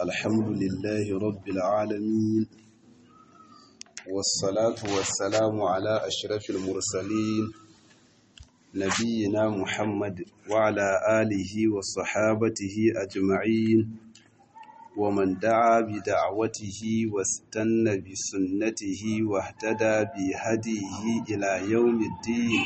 الحمد لله رب العالمين، والصلاة والسلام على أشرف المرسلين نبينا محمد وعلى آله وصحابته أجمعين، ومن دعا بدعوته واستنى بسنته واهتدى بهديه إلى يوم الدين.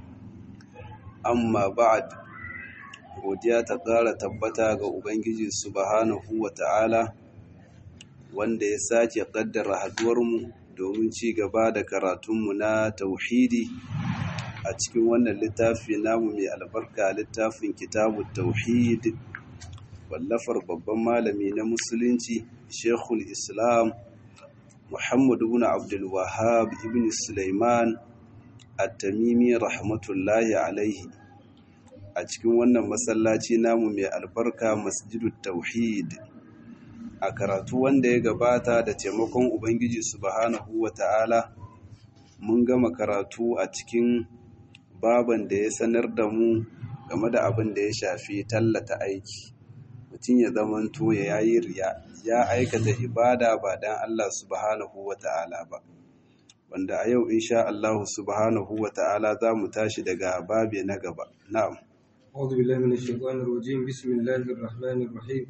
أما بعد، godiya ta ƙara tabbata ga Ubangiji subhanahu wa ta'ala, wanda ya sake ƙaddara haduwarmu domin ci gaba da karatunmu na tauhidi a cikin wannan littafi namu mai albarka, littafin kitabut tauhid wallafar babban malami na musulunci Sheikhul Islam Muhammad ibn Abdul Wahhab ibn Sulaiman at-Tamimi rahmatullahi alaihi, a cikin wannan masallaci namu mai albarka Masjidut Tauhid. A karatu wanda ya gabata da taimakon Ubangiji subhanahu wata'ala, mun gama karatu a cikin baban da ya sanar da mu game da abin da ya shafi tallata aiki. Mutum ya zamanto ya yi riya, ya aikata ibada ba dan Allah subhanahu wata'ala ba, wanda a yau insha Allah subhanahu wata'ala za mu tashi daga babe na gaba. Na'am. أعوذ بالله من الشيطان الرجيم. بسم الله الرحمن الرحيم.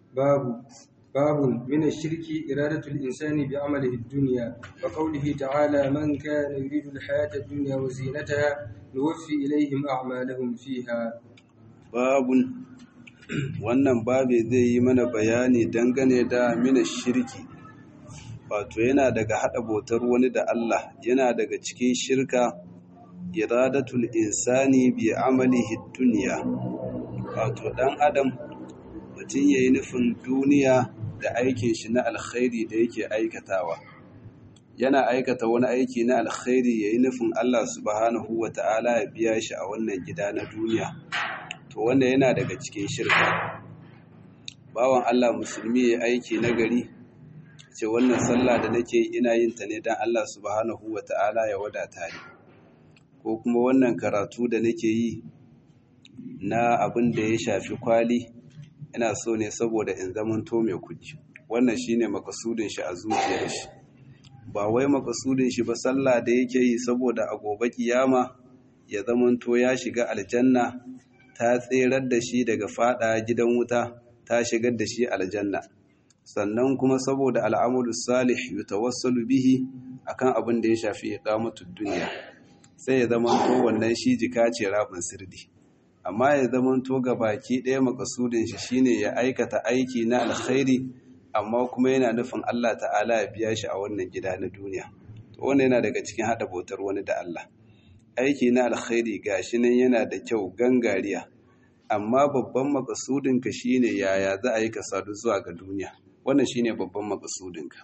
باب من الشرك إرادة الإنسان بعمله الدنيا، وقوله تعالى: من كان يريد الحياة الدنيا وزينتها نوفي إليهم أعمالهم فيها. باب wannan babe zai yi mana bayani dangane da mina shirki, wato yana daga hada bautar wani da Allah, yana daga cikin shirka iradatul insani bi amalihi dunya, wato dan adam mutum yayi nufin duniya da aikin shi na alkhairi da yake aikatawa. Yana aikata wani aiki na alkhairi yayi nufin Allah subhanahu wata'ala ya biya shi a wannan gida na duniya, to wannan yana daga cikin shirka. Bawan Allah musulmi yayi aiki nagari, ce wannan sallah da nake ina yin ta ne dan Allah subhanahu wata'ala ya wadata ni, ko kuma wannan karatu da nake yi na abin da ya shafi kwali ina so ne saboda in zamanto mai kuɗi. Wannan shine makasudin shi a zuciyar shi, ba wai makasudin shi ba sallah da yake yi saboda a gobe kiyama ya zamanto ya shiga aljanna, ta tserar da shi daga fada gidan wuta, ta shigar da shi aljanna. Sannan kuma saboda al'amalu salih yutawassalu bihi akan abin da ya shafi iqamatud dunya, sai ya zamanto wannan shi jika ce rabin sirdi. Amma ya zamanto ga baki ɗaya makasudin shi shine ya aikata aiki na alkhairi, amma kuma yana nufin Allah ta'ala ya biya shi a wannan gida na duniya. To wannan yana daga cikin hada bautar wani da Allah. Aiki na alkhairi gashi nan yana da kyau gangariya, amma babban makasudin ka shine yaya za a yi ka sadu zuwa ga duniya. Wannan shine babban makasudin ka.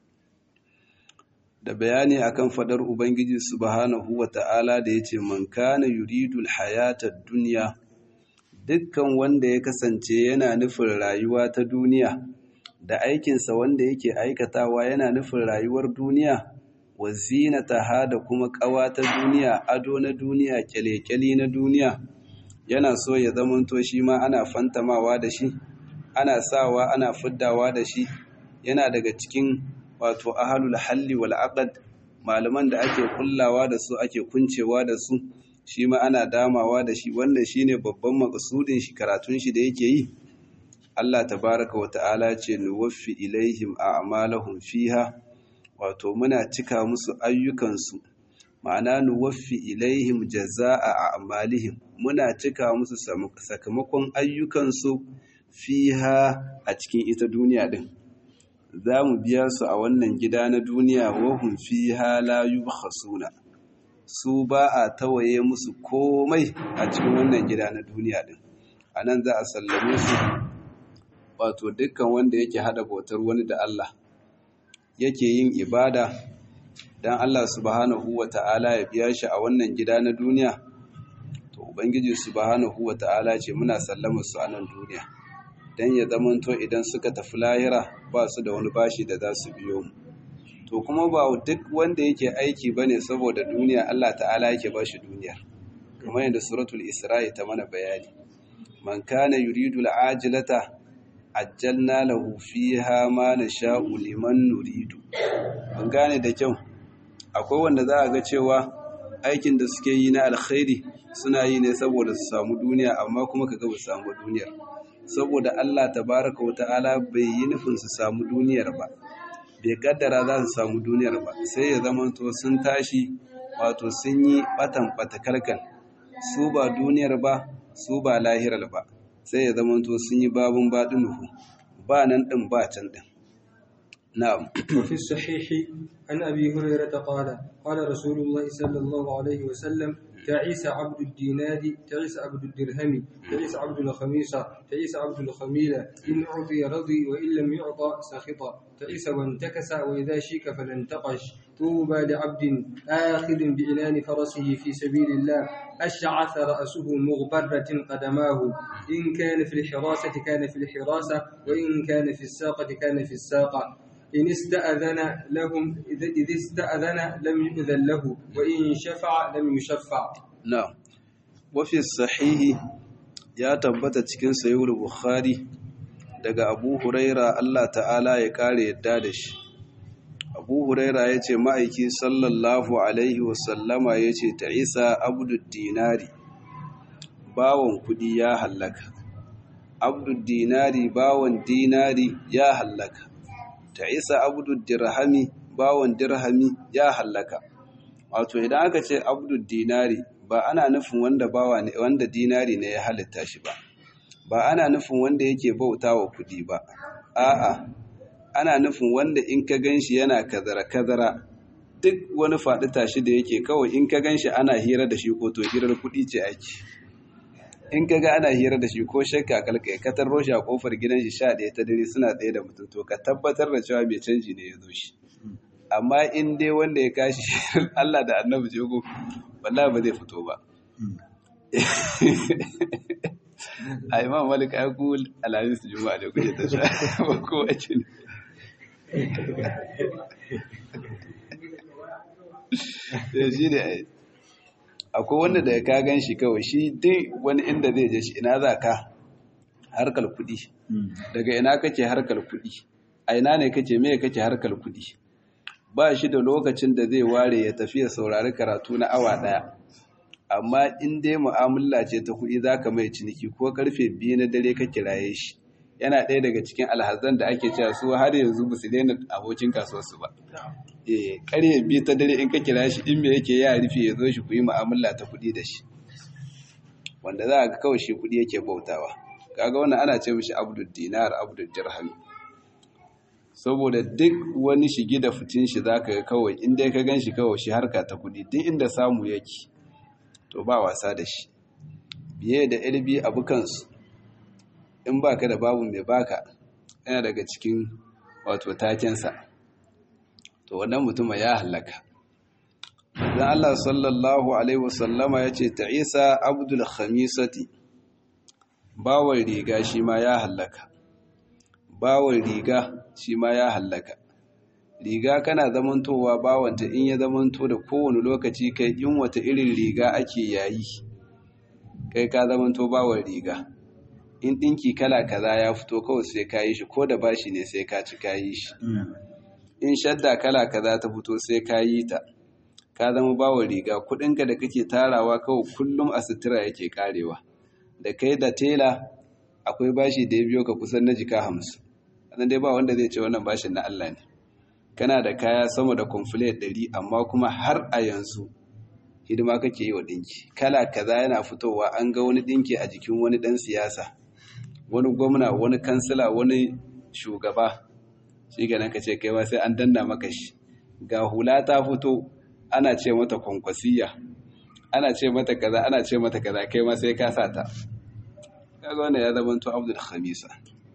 Da bayani akan fadar Ubangiji subhanahu wata'ala da yace man kana yuridul hayatad dunya, dukkan wanda ya kasance yana nufin rayuwa ta duniya da aikinsa wanda yake aikatawa yana nufin rayuwar duniya, wa zinataha da kuma ƙawa ta duniya, ado na duniya, kyale-kyale na duniya, yana so ya zamanto shi ma ana fantamawa da shi, ana sawa ana fiddawa da shi, yana daga cikin wato ahalul halli wal aqd, malaman da ake kullawa da su, ake kuncewa da su, shi ma ana damawa da shi. Wannan shine babban maqsudin shi, karatun shi da yake yi. Allah tabaaraka wa ta'ala ce nuwaffi ilaihim a'malahum fiha, wato muna cika musu ayyukansu, ma'ana nuwaffi ilaihim jazaa'a a'malihim, muna cika musu sakamakon ayyukansu fiha, a cikin ita duniya din. Za mu biya su a wannan gida na duniya, wahum fiha la yubkhasuna, su ba a tawaye musu komai a cikin wannan gida na duniya din. Anan za a sallame su, wato dukkan wanda yake hada bautar wani da Allah, yake yin ibada dan Allah subhanahu wata'ala ya biya shi a wannan gida na duniya, to Ubangiji subhanahu wata'ala ce muna sallama su a nan duniya, dan ya zamanto idan suka tafi lahira ba su da wani bashi da za su biyo mu. To kuma ba duk wanda yake aiki bane saboda duniya Allah ta'ala yake bashi duniyar, kamar yadda suratul Isra'i ta mana bayani. Man kana yuridu al'ajilata ajjalna lahu fiha ma nasha'u liman nuridu. Mun gane da kyau. Akwai wanda za a ga cewa aikin da suke yi na alkhairi suna yi ne saboda su samu duniya, amma kuma kaga ba su samu duniyar, saboda Allah tabaraka wa ta'ala bai yi nufin su samu duniyar ba, bai kaddara za su samu duniyar ba, sai ya zama to sun tashi wato sun yi batan batakalkal, su ba duniyar ba su ba lahirar ba, sai ya zama to sun yi babun baɗinuhu, ba nan ɗin ba can ɗin. نعم. وفي الصحيح عن أبي هريرة قال قال رسول الله صلى الله عليه وسلم تعيس عبد الدينار تعيس عبد الدرهم تعيس عبد الخميصة تعيس عبد الخميلة إن أعطي رضي وإن لم يعطى سخط تعيس وانتكس وإذا شيك فلانتقش طوبى لعبد آخذ بعنان فرسه في سبيل الله أشعث رأسه مغبرة قدماه إن كان في الحراسة كان في الحراسة وإن كان في الساقة كان في الساقة إن استأذن لهم إذ استأذن لم يؤذن له وإن شفع لم يشفع. نعم. وفي الصحيح يا تبت cikin sahih al-Bukhari daga Abu Huraira Allah ta'ala ya kare yadda da shi. Abu Huraira yace ma'aiki sallallahu alaihi wasallama yace ta'isa abdud dinari, bawon kudi ya halaka. Abdud dinari, bawon dinari ya halaka. Ta'isa abdud dirhami, bawon dirhami ya hallaka. Wato idan aka ce abdud dinari ba ana nufin wanda bawa ne, wanda dinari ne ya halitta shi ba, ba ana nufin wanda yake bautawa kudi ba, a'a ana nufin wanda in ka ganshi yana kazara duk wani faɗi tashi da yake, kawai in ka ganshi ana hira da shi ko to hirar kudi ce ake. In ka ga ana hira da shi ko shakka kalkai ka tarro shi a kofar gidan shi 11 ta dare suna tsaye da mutum, to ka tabbatar da cewa mai canji ne ya zo shi. Amma in dai wanda ya kashi Allah da Annabi ce ko wallahi ba zai fito ba. A Imam Malik ya kul alhamis juma'a da kuje ta sha ko wace ne. Shi ne akwai wanda da ka gan shi kawai shi duk wani inda zai je shi, ina za ka harkar kuɗi, daga ina kake harkar kuɗi, a ina ne kake me kake harkar kuɗi, ba shi da lokacin da zai ware ya tafi ya saurari karatu na awa ɗaya. Amma in dai mu'amala ce ta kuɗi za ka mai ciniki ko karfe 2 na dare ka kiraye shi, yana ɗaya daga cikin alhazan da ake cewa su har yanzu ba su daina abokin kasuwarsu ba. Ƙarfe 2 ta dare in ka kira shi, in me yake ya rufe ya zo shi ku yi mu'amala ta kuɗi da shi, wanda za a ga kawai shi kuɗi yake bautawa. Kaga wannan ana ce mishi abdul dinar abdul dirham, saboda duk wani shigi da fitin shi za ka ga kawai in dai ka gan shi kawai shi harka ta kuɗi, duk inda samu yake to ba wasa da shi. Biye da ilbi abu kansu, in baka da babu mai baka, yana daga cikin wato takensa, to wannan mutum ya halaka. Dan Allah sallallahu alaihi wasallama yace ta'isa abdul khamisati, bawon riga shi ma ya halaka. Bawon riga shi ma ya halaka. Riga kana zamantowa bawanta in ya zamanto da kowane lokaci kai in wata irin riga ake yayi, kai ka zamanto bawon riga. In ɗinki kala kaza ya fito kawai sai ka yi shi, ko da bashi ne sai ka ci ka yi shi. In shadda kala kaza ta fito sai ka yi ta, ka zama bawon riga. Kuɗinka da kake tarawa kawai kullum a sutura yake karewa, da kai da tela akwai bashi da ya biyo ka kusan na jika 50. Sannan dai ba wanda zai ce wannan bashin na Allah ne. Kana da kaya sama da complete 100, amma kuma har a yanzu hidima kake yi wa ɗinki. Kala kaza yana fitowa, an ga wani ɗinki a jikin wani ɗan siyasa, wani gwamna, wani kansila, wani shugaba, shi ganin ka ce kai ma sai an danna maka shi. Ga hula ta fito ana ce mata kwankwasiya, ana ce mata kaza, ana ce mata kaza, kai ma sai ka sa ta. Kaga wannan ya zama to abdul khamisa.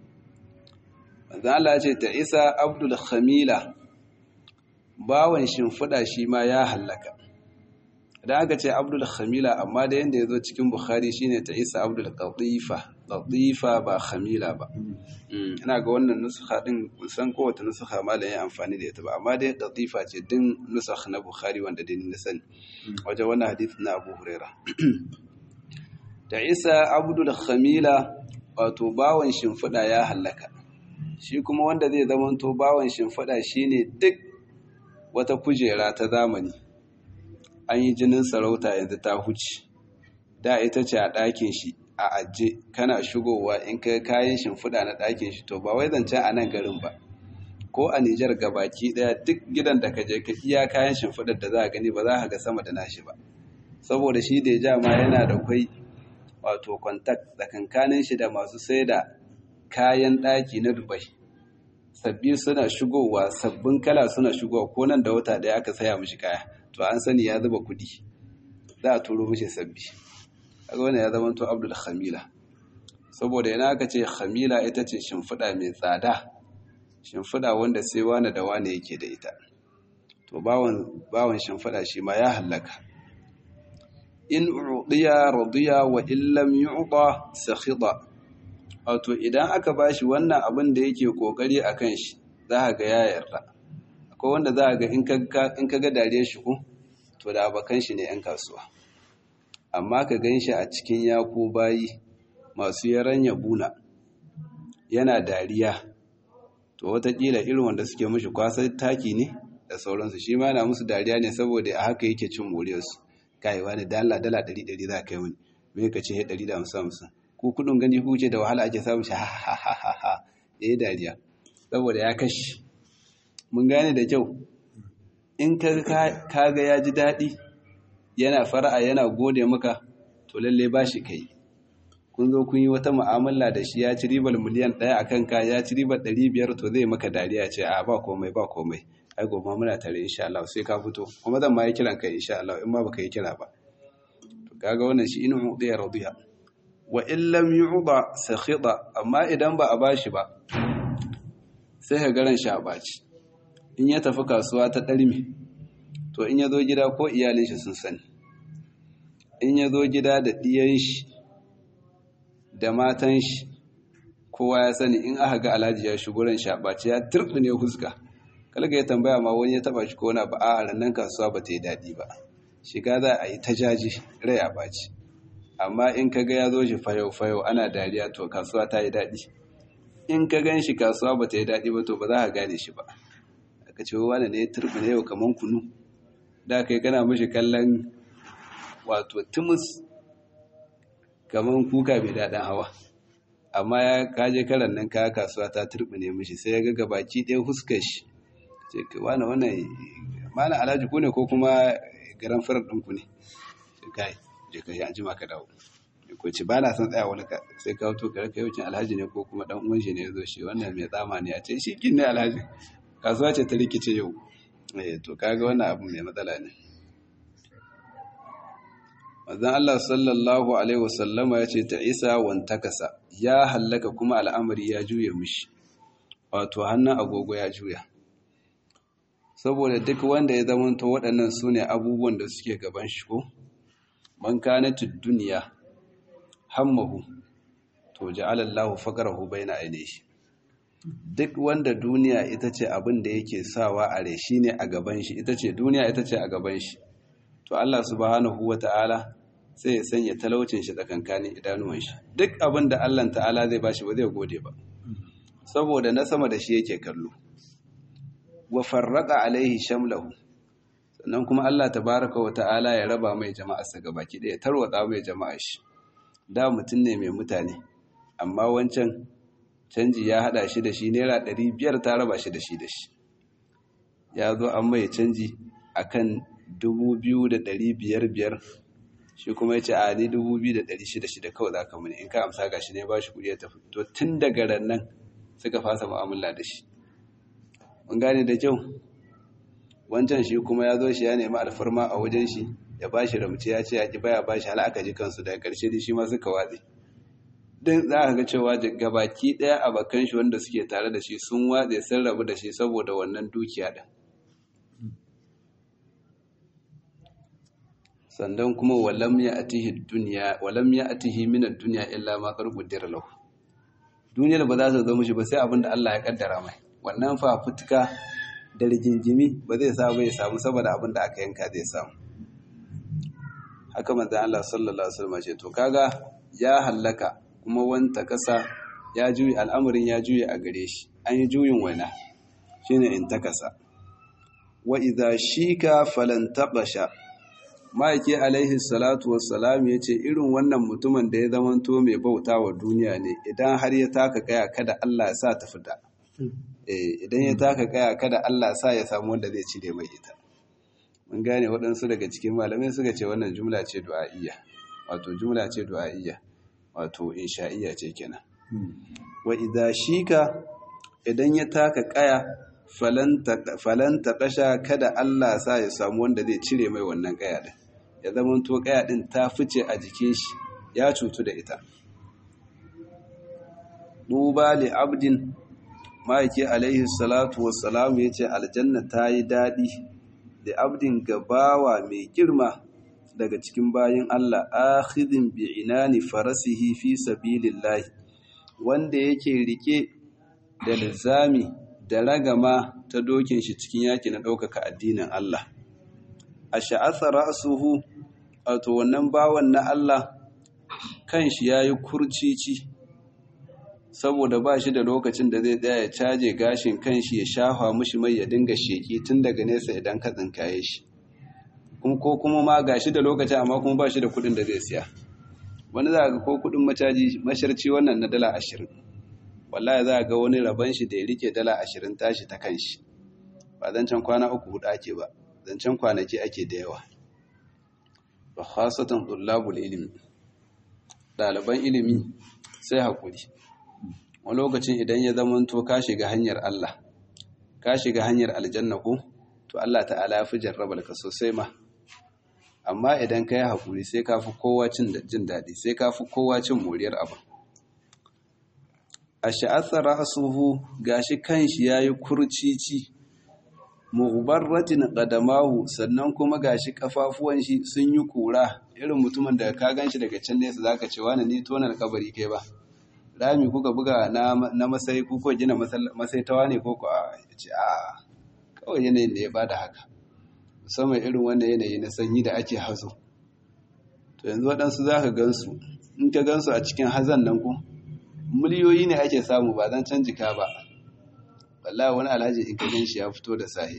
Manzo Allah ya ce ta isa abdul khamila, bawan shimfiɗa shi ma ya hallaka. Idan aka ce abdul khamila, amma da yanda ya zo cikin Bukhari shine ta isa abdul qatifa, qatifa ba khamila ba. Ina ga wannan nusukha din san kowace nusukha malam ya amfani da ita ba, amma dai qatifa ce din nusakh na Bukhari wanda dai na sani wajen wannan hadith na Abu Huraira. Ta isa abdul khamila, wato bawon shimfiɗa ya hallaka. Shi kuma wanda zai zamanto bawon shimfiɗa shine duk wata kujera ta zamani an yi jinin sarauta yanzu ta huce, da ita ce a ɗakin shi a ajiye, kana shigowa in kai kayan shimfiɗa na ɗakin shi to ba wai zancen a nan garin ba, ko a Nijar gabaki ɗaya duk gidan da ka je ka iya kayan shimfiɗar da za a gani ba za ka ga sama da nashi ba, saboda shi da ja ma yana da kwai wato contact tsakankanin shi da masu sai da kayan ɗaki na Dubai. Sabbi suna shigowa, sabbin kala suna shigowa, ko nan da wata ɗaya aka saya mishi kaya to an sani ya zuba kuɗi, za a turo mishi sabbi. Kaga wannan ya zama to Abdul Khamila, saboda yana aka ce Khamila ita ce shimfiɗa mai tsada, shimfiɗa wanda sai wani da wani yake da ita. To bawon shimfiɗa shi ma ya hallaka. In uɗiya radiya wa illam yu'ta sakhida. Wato idan aka bashi wannan abin da yake kokari akan shi, za ka ga ya yarda. Akwai wanda za ka ga in ka ga dariyar shi ko to da abakan shi ne 'yan kasuwa. Amma ka gan shi a cikin yaku bayi masu yaran yabuna yana dariya, to wataƙila irin wanda suke mushi kwasar taki ne da sauransu, shi ma yana musu dariya ne saboda a haka yake cin moriyarsu. Kai wani dala 100 za ka yi wani, me ka ce 150 ku kudin gani ku ce da wahala ake samun shi, ha ha ha ha ha, ya yi dariya saboda ya kashi. Mun gane da kyau, in ka ga ya ji daɗi yana fara'a yana gode maka, to lalle ba shi kai. Kun zo kun yi wata mu'amala da shi, ya ci ribar miliyan 1 a kanka, ya ci ribar 500, to zai maka dariya ce a ba komai ba komai, ai gobe muna tare insha Allah, sai ka fito kuma zan ma yi kiran kai insha Allah in ma baka yi kira ba. To kaga wannan shi in udiya radiya wa in lam yu'da sakhida. Amma idan ba a bashi ba sai ka garan shi a baci. In ya tafi kasuwa ta ɗarmi, to in ya zo gida ko iyalin shi sun sani, in ya zo gida da ɗiyan shi da matan shi kowa ya sani, in aka ga alhaji ya shigo ran shabaci ya turbine huska, kalga ya tambaya ma wani ya taba shi ko na ba a rannan kasuwa ba ta yi daɗi ba, shiga za a yi ta jaji rai a baci. Amma in ka ga ya zo shi fayo ana dariya, to kasuwa ta yi daɗi. In ka gan shi kasuwa ba ta yi daɗi ba, to ba za ka gane shi ba. Aka ce wani ne ya turbine yau kaman kunu, da kai kana mishi kallon wato tumus kaman kuka mai daɗin hawa, amma ya kaje karan nan kaya kasuwa ta turbine mishi, sai ya ga gabaki ɗaya huskar shi ce wani wannan mana alhaji ku ne ko kuma garan farar ɗinku ne, sai kai je ka yi an jima ka dawo, ko ce ba na son tsaya wani ka sai ka to kare kai wucin alhaji ne ko kuma ɗan uwan shi ne ya zo shi wannan mai tsama ne, a ce shi kin ne alhaji, kasuwa ce ta rikice yau. To kaga wannan abu mai matsala ne. Manzon Allah sallallahu alaihi wasallama ya ce ta isa wantakasa, ya hallaka kuma al'amari ya juya mishi, wato hannun agogo ya juya. Saboda duk wanda ya zamanto waɗannan su ne abubuwan da suke gaban shi ko man kanatu duniya hammahu to ja'ala Allahu faqrahu baina ainihi. Duk wanda duniya ita ce abin da yake sawa a rai shine a gaban shi, ita ce duniya ita ce a gaban shi, to Allah subhanahu wata'ala sai ya sanya talaucin shi tsakankanin idanuwan shi. Duk abin da Allah ta'ala zai bashi ba zai gode ba, saboda na sama da shi yake kallo. Wa farraqa alaihi shamlahu, sannan kuma Allah tabaraka wata'ala ya raba mai jama'arsa gabaki ɗaya, tarwatsa mai jama'ar shi. Da mutum ne mai mutane, amma wancan canji ya hada shi da shi, naira 500 ta raba shi da shi ya zo an mai canji akan 2,500, shi kuma ya ce a ni 2,600 kawai za ka muni, in ka amsa ga shi ne ba shi kudi ya tafi. To tun daga ran nan suka fasa mu'amala da shi. Mun gane da kyau. Wancan shi kuma ya zo shi ya nemi alfarma a wajen shi ya ba shi ramci, ya ce ya ki baya ba shi, hala aka ji kansu daga ƙarshe da shi ma suka watse. Din za ka ga cewa gabaki ɗaya abokan shi wanda suke tare da shi sun watse, sun rabu da shi saboda wannan dukiya ɗin. Sannan kuma walam ya atihi min ad-dunya illa ma qad qaddara lahu. Duniyar ba za ta zo mishi ba sai abin da Allah ya kaddara mai. Wannan fafutuka da rigingimi ba zai sa bai samu, saboda abin da aka yanka zai samu. Haka manzon Allah sallallahu alaihi wasallam ce to kaga ya hallaka kuma wanta kasa ya juyi al'amarin ya juye a gare shi an yi juyin waina shine in takasa wa idza shika falan tabasha ma'aiki alaihi salatu wassalam yace irin wannan mutumin da ya zamanto mai bauta wa duniya ne idan har ya taka kaya kada Allah ya sa ta fita idan ya taka kaya kada Allah ya sa ya samu wanda zai cire mai ita mun gane waɗansu daga cikin malamai suka ce wannan jumla ce du'a'iyya wato jumla ce du'a'iyya wato insha'iyya ce kenan wa idza shika idan ya taka kaya falanta kasha kada Allah sa ya samu wanda zai cire mai wannan kaya din ya zama to kaya din ta fice a jikin shi ya cutu da ita duba li abdin ma'aiki alaihi salatu wassalam yace aljanna ta yi dadi da abdin gabawa mai girma daga cikin bayin Allah akhidhin bi inani farasihi fi sabilillah wanda yake rike da lizami da ragama ta dokin shi cikin yaki na ɗaukaka addinin Allah a sha'asa ra'suhu wato wannan bawan na Allah kan shi yayi kurcici saboda ba shi da lokacin da zai tsaya ya caje gashin kan shi ya shafa mishi mai ya dinga sheki tun daga nesa idan ka tsinkaye shi ko kuma ma gashi da lokaci amma kuma ba shi da kuɗin da zai siya wani za ga ko kuɗin masharci wannan na dala 20 wallahi za ga wani rabon shi da ya rike dala 20 tashi ta kan shi ba zancen kwana 3-4 ake ba zancen kwanaki ake da yawa ba khasatan tullabul ilimi ɗaliban ilimi sai haƙuri wani lokacin idan ya zamanto ka shiga hanyar Allah ka shiga hanyar aljanna ko to Allah ta'ala ya fi jarrabar ka sosai ma amma idan ka yi haƙuri sai ka fi kowa jin daɗi sai ka fi kowa cin moriyar abu a sha'atsar ra'asuhu gashi kanshi yayi kurcici mughbarratin qadamahu sannan kuma gashi kafafuwan shi sun yi kura irin mutumin da ka ganshi daga can nesa zaka ce wani ni tonar kabari kai ba rami kuka buga na masai ko gina masai tawa ne ko a ce a kawai yanayin da ya bada haka musamman irin wannan yanayi na sanyi da ake hazo to yanzu waɗansu zaka gansu in ka gansu a cikin hazan nan ko miliyoyi ne ake samu ba zan can jika ba wallahi wani alhaji in ka gan shi ya fito da sahi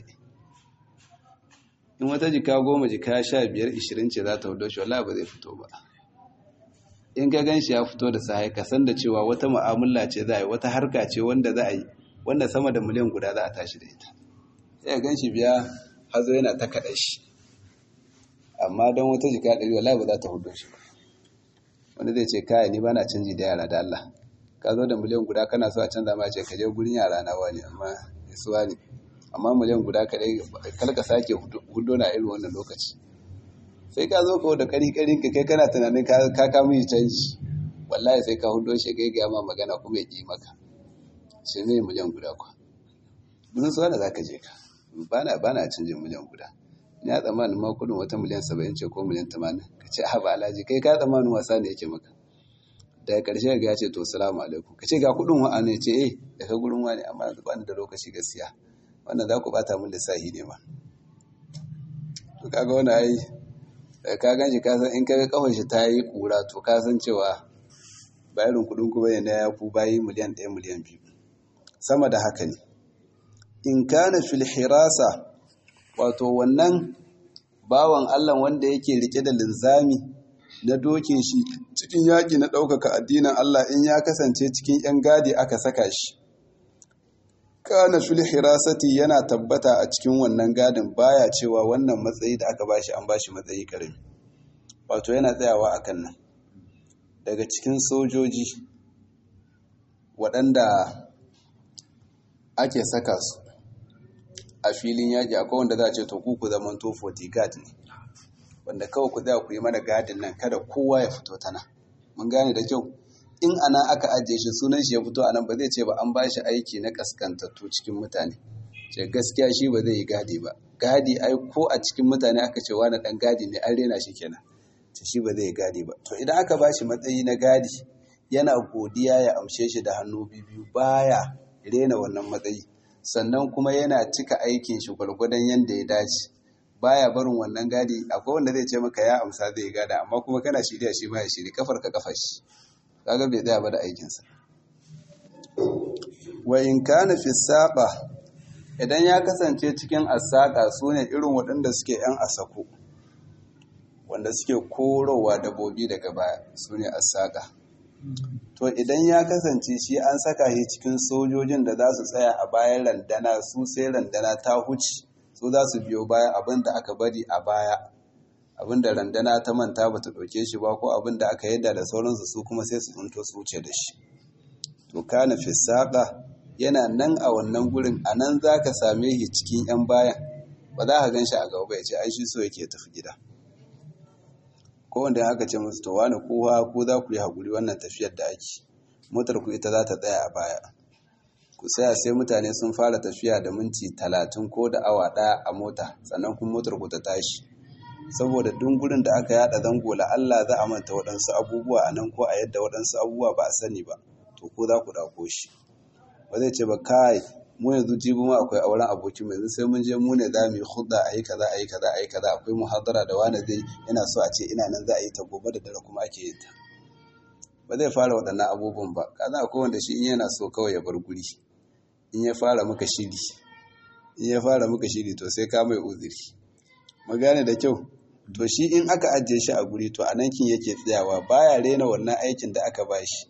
in wata jika 10 jika 15 20 ce za ta hudo shi wallahi ba zai fito ba in ka gan shi ya fito da sahi ka san da cewa wata mu'amala ce za a yi wata harka ce wanda za a yi wanda sama da miliyan guda za a tashi da ita sai gan shi biya hazo yana ta kaɗa shi amma don wata jika 100 wallahi ba za ta hudo shi ba wanda zai ce kaya ni ba na canji da yara da Allah ka zo da miliyan guda kana so a canza ma ce ka je gurin yara na wani amma isuwa ne amma miliyan guda kadai kalka sake hudo na irin wannan lokaci sai ka zo ka da kari-karin ka kai kana tunanin ka kama yi canji wallahi sai ka hudo shi kai ga ma magana kuma ya ƙi maka sai zai miliyan guda kwa bunin suwa da za ka je ka ba na canjin miliyan guda ni a tsammanin ma kudin wata miliyan 70 ce ko miliyan 80 ka ce ha ba alhaji kai ka tsammanin wasa ne yake maka daga ƙarshe ga ya ce to salamu alaikum ka ce ga kudin wa'a ne ce daga gurin wani amma ba ni da lokaci gaskiya wannan za ku bata min lissahi ne ma to kaga wani ai ka ganshi ka san in kaga kafar shi ta yi kura to ka san cewa bayarin kudin ku bane na ya ku bayi miliyan 1 miliyan 2 sama da haka ne in kana fil hirasa wato wannan bawan Allah wanda yake rike da linzami na dokin shi cikin yaƙi na ɗaukaka addinin Allah in ya kasance cikin ‘yan gadi aka saka shi. Kana fil hirasati yana tabbata a cikin wannan gadin baya cewa wannan matsayi da aka bashi an bashi matsayi karami. Wato yana tsayawa a kan nan. Daga cikin sojoji waɗanda ake saka su a filin yaƙi akwai wanda za a ce to ku zaman to 40 guard ne. Wanda kawai ku za ku yi mana gadin nan kada kowa ya fito tana mun gane da kyau in ana aka ajiye shi sunan shi ya fito anan ba zai ce ba an ba shi aiki na kaskantattu cikin mutane ce gaskiya shi ba zai yi gadi ba gadi ai ko a cikin mutane aka ce wani dan gadi ne an rena shi kenan ce shi ba zai yi gadi ba to idan aka ba shi matsayi na gadi yana godiya ya amshe shi da hannu biyu baya rena wannan matsayi sannan kuma yana cika aikin shi gwargwadon yanda ya dace baya barin wannan gadi akwai wanda zai ce maka ya amsa zai gada amma kuma kana shirya shi ba ya shiri kafar ka kafar shi kaga bai tsaya ba da aikinsa. Wa in kana fi saqa, idan ya kasance cikin asaka sune irin waɗanda suke yan asako wanda suke korowa dabobi daga baya sune asaka. To idan ya kasance shi an saka shi cikin sojojin da za su tsaya a bayan randana, su sai randana ta huce su za su biyo baya abinda aka bari a baya, abinda randana ta manta ba ta ɗauke shi ba ko abinda aka yadda da sauransu su kuma sai su tsinto su wuce da shi. To kana fi saqa yana nan a wannan gurin, a nan za ka same shi cikin 'yan bayan, ba za ka gan shi a gaba ba ya ce ai shi so yake tafi gida. Ko wanda ya haka ce musu to wani kowa ko za ku yi haƙuri wannan tafiyar da ake, motar ku ita za ta tsaya a baya, ku tsaya sai mutane sun fara tafiya da minti 30 ko da awa ɗaya a mota sannan kuma motar ku ta tashi, saboda duk gurin da aka yada zango la Allah za a manta waɗansu abubuwa a nan ko a yadda waɗansu abubuwa ba a sani ba, to ko za ku ɗauko shi. Ba zai ce ba kai mu yanzu jibi ma akwai auren abokin mai, sai mun je mu ne za mu yi hudda a yi kaza a yi kaza a yi kaza, akwai muhadara da wani zai yana so a ce ina nan za a yi ta gobe da dare kuma ake yin ta. Ba zai fara waɗannan abubuwan ba, kaza akwai wanda shi in yana so kawai ya bar guri, in ya fara muka shiri to sai ka mai uzuri. Magana da kyau, to shi in aka ajiye shi a guri to a nan kin yake tsayawa, baya rena wannan aikin da aka bashi.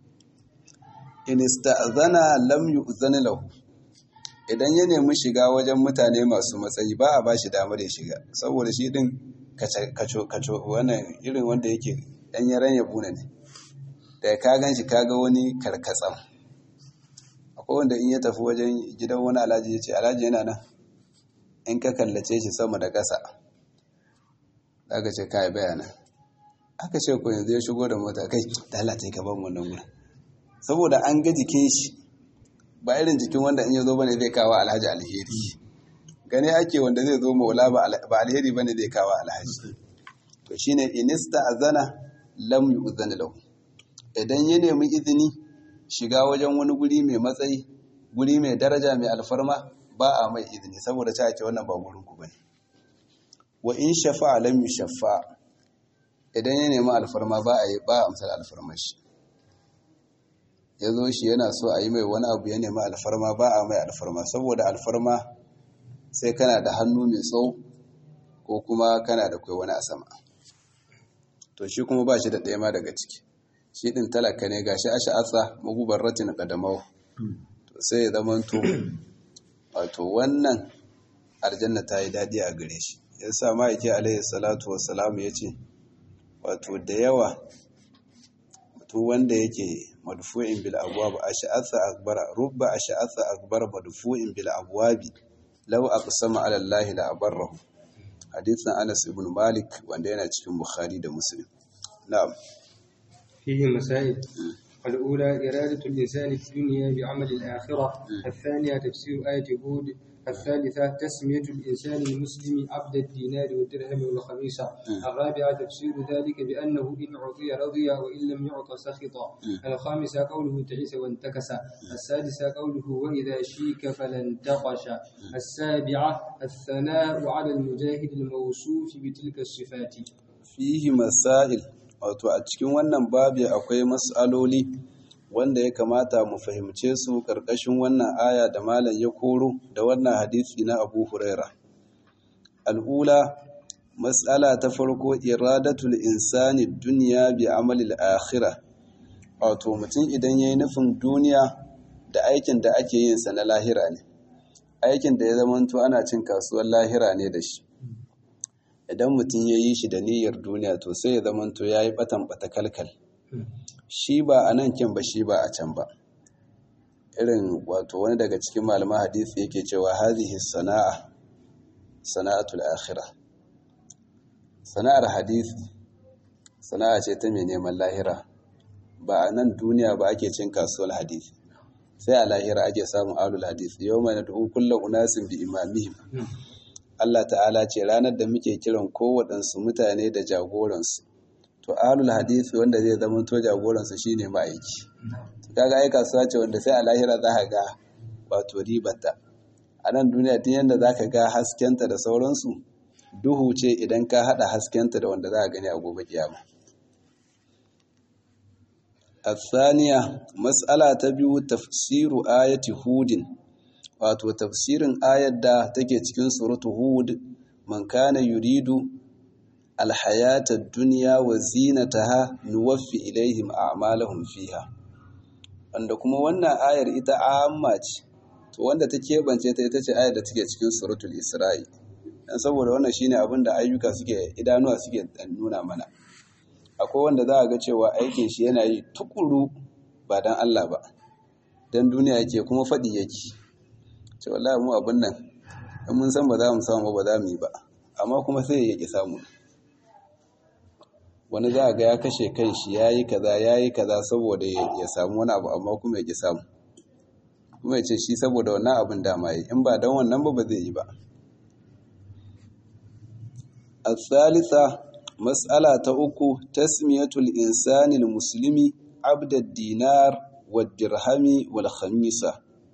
In ista'zana lam yu'zan lahu, idan ya nemi shiga wajen mutane masu matsayi ba a bashi damar ya shiga, saboda shi din kaco wannan irin wanda yake dan yaran ya buna ne, da ka ganshi kaga wani karkatsam. Akwai wanda in ya tafi wajen gidan wani alhaji ya ce alhaji yana nan, in ka kallace shi sama da ƙasa zaka ce kai bayana, aka ce ko yanzu ya shigo da mota, kai da Allah ta ka ban wannan gurin, saboda an ga jikin shi ba irin jikin wanda in ya zo bane zai kawo alhaji alheri, gane ake wanda zai zo maula ba alheri bane zai kawo alhaji. To shine inista azana lam yu'zan lahu, idan ya nemi izini shiga wajen wani guri mai matsayi, guri mai daraja mai alfarma, ba a mai izini saboda ta ce wannan ba gurin ku bane. Wa in shafa'a lam yushaffa, idan ya nemi alfarma ba a amsar alfarmar shi. Ya zo shi yana so a yi mai wani abu ya nemi alfarma, ba a mai alfarma, saboda alfarma sai kana da hannu mai tsawo ko kuma kana da kai wani a sama. To shi kuma ba shi da ɗaya ma daga ciki, shi ɗin talaka ne, gashi asha'atsa magubar ratin ƙadamau, to sai ya zamanto wato wannan aljanna ta yi daɗi a gare shi. Ya sa ma'aiki alaihi salatu wassalamu ya ce wato da yawa mutum wanda yake madfu'in bil abwab ash'atha akbara, rubba ash'atha akbar madfu'in bil abwabi law aqsama ala Allah la abarrahu. Hadisin Anas ibn Malik wanda yana cikin Bukhari da Muslim. Na'am. فيه مسائل. الأولى إرادة الإنسان في الدنيا بعمل الآخرة. الثانية تفسير آية هود. الثالثة تسمية الإنسان المسلم عبد الدينار والدرهم والخميصة. الرابعة تفسير ذلك بأنه إن أعطي رضي وإن لم يعط سخط. الخامسة قوله تعيس وانتكس. السادسة قوله وإذا شيك فلانتقش. السابعة الثناء على المجاهد الموصوف بتلك الصفات. فيه مسائل. Wato a cikin wannan babi akwai mas'aloli wanda ya kamata mu fahimce su ƙarƙashin wannan aya da malam ya koro da wannan hadisi na Abu Huraira. Al'ula, mas'ala ta farko iradatul insani dunya bi amalil akhirah. Wato mutum idan yayi nufin duniya da aikin da ake yin sa na lahira ne. Aikin da ya zamanto ana cin kasuwar lahira ne da shi. Idan mutum ya yi shi da niyyar duniya to sai ya zamanto ya yi batan kalkal, shi ba a nan kin ba shi ba a can ba. Irin wato wani daga cikin malaman hadisi yake cewa hazihi sana'a sana'atul akhirah. Sana'ar hadisi sana'a ce ta mai neman lahira, ba a nan duniya ba ake cin kasuwar hadisi, sai a lahira ake samun alul hadisi. Yawma nad'u kullu unasin bi imamihim. Allah ta'ala ce ranar da muke kiran kowaɗansu mutane da jagoransu, to alul hadisi wanda zai zama to jagoransu shine ma'aiki. Kaga ai kasuwa ce wanda sai a lahira za ka ga wato ribarta. A nan duniya tun yadda za ka ga haskenta da sauransu, duhu ce idan ka haɗa haskenta da wanda za ka gani a gobe kiyama. الثانية مسألة تبيو تفسير آية هود wato tafsirin ayar da take cikin suratu Hud man kana yuridu alhayata ad-dunya wa zinataha nuwaffi ilaihim a'malahum fiha wanda kuma wannan ayar ita amma ce to wanda take bance ta ita ce ayar da take cikin suratul Isra'i dan saboda wannan shine abin da ayyuka suke idanuwa suke nuna mana akwai wanda za a ga cewa aikin shi yana yi tukuru ba dan Allah ba dan duniya yake kuma fadi yake ce wallahi mu abin nan in mun san ba za mu samu ba za mu yi ba amma kuma sai ya ki samu wani za ga ya kashe kanshi yayi kaza saboda ya samu wani abu amma kuma ya ki samu kuma ya ce shi saboda wannan abin dama yi in ba dan wannan ba zai yi ba. الثالثة مسألة أكو تسمية الإنسان المسلم عبد الدينار والدرهم والخميسة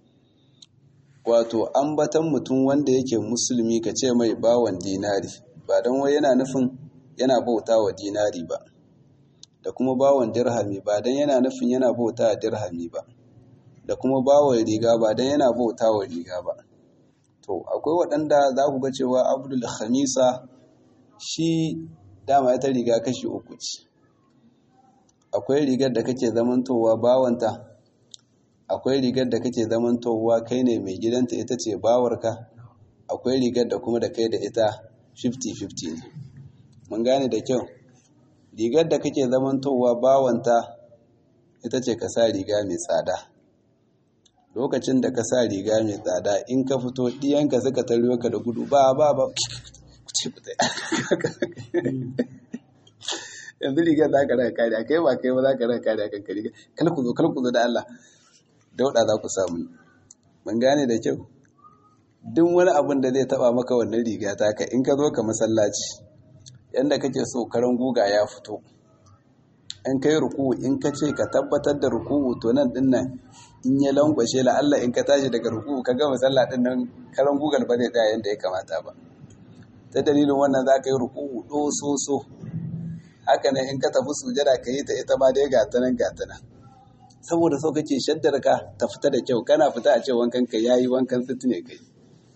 wato ambatan mutum wanda yake musulmi ka ce mai bawan dinari ba don wai yana nufin yana bauta wa dinari ba da kuma bawan dirhami ba don yana nufin yana bauta wa dirhami ba da kuma bawan riga ba don yana bauta wa riga ba to akwai waɗanda za ku ga cewa abdul khamisa shi dama ita riga kashi uku ce akwai rigar da kake zamantowa bawanta akwai rigar da kake zamantowa kai ne mai gidanta ita ce bawarka akwai rigar da kuma da kai da ita 50-50 ne mun gane da kyau rigar da kake zamantowa bawanta ita ce ka sa riga mai tsada lokacin da ka sa riga mai tsada in ka fito ɗiyanka suka taryo ka da gudu ba yanzu rigar za ka raka kariya kai ba kai ba za ka raka kariya kan kariya kalkuzo da Allah dauɗa za ku samu mun gane da kyau duk wani abin da zai taba maka wannan riga taka in ka zo ka masallaci yanda kake so karan guga ya fito in kai ruku'u in ka ce ka tabbatar da ruku'u to nan din nan in ya lankwashe la Allah in ka tashi daga ruku'u ka ga masalla din nan karan gugal ba zai tsaya yanda ya kamata ba ta dalilin wannan za ka yi ruku'u dososo haka nan in ka tafi sujada ka yi ta ita ma dai gata nan saboda so kake shaddar ka ta fita da kyau kana fita a ce wankan ka yayi wankan sitti ne kai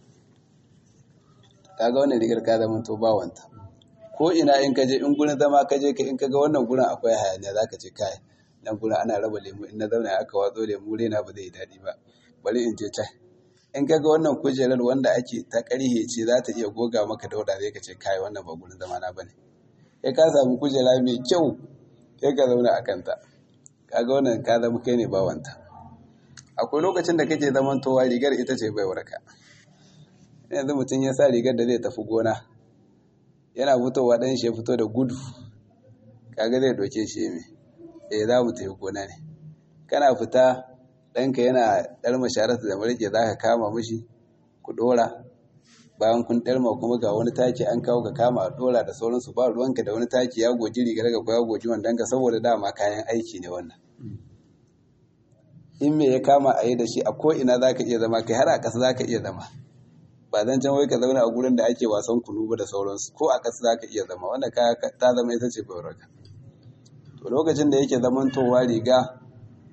kaga wannan rigar ka zama to bawanta ko ina in ka je in gurin zama ka je ka in kaga wannan gurin akwai hayaniya zaka ce kai nan gurin ana raba lemu in na zauna aka watso lemu rena ba zai dadi ba bari in je ta in kaga wannan kujerar wanda ake ta karhe ce za ta iya goga maka dauda zai ka ce kai wannan ba gurin zama na bane kai ka samu kujera mai kyau kai ka zauna a kanta kaga wannan ka zama kai ne bawanta akwai lokacin da kake zaman towa rigar ita ce baiwarka yanzu mutum ya sa rigar da zai tafi gona yana fitowa dan shi ya fito da gudu kaga zai doke shi me za mu tafi gona ne kana fita ɗanka yana ɗar masharatu da marike za ka kama mishi ku ɗora bayan kun ɗarma kuma ga wani taki an kawo ka kama a ɗora da sauransu ba ruwanka da wani taki ya goji rigar ga ko ya goji wandonka saboda dama kayan aiki ne wannan in me ya kama a yi da shi a ko'ina za ka iya zama kai har a ƙasa za ka iya zama ba zan can wai ka zauna a gurin da ake wasan kunu ba da sauransu ko a ƙasa za ka iya zama wanda ta zama ita ce bauraka to lokacin da yake zamantowa riga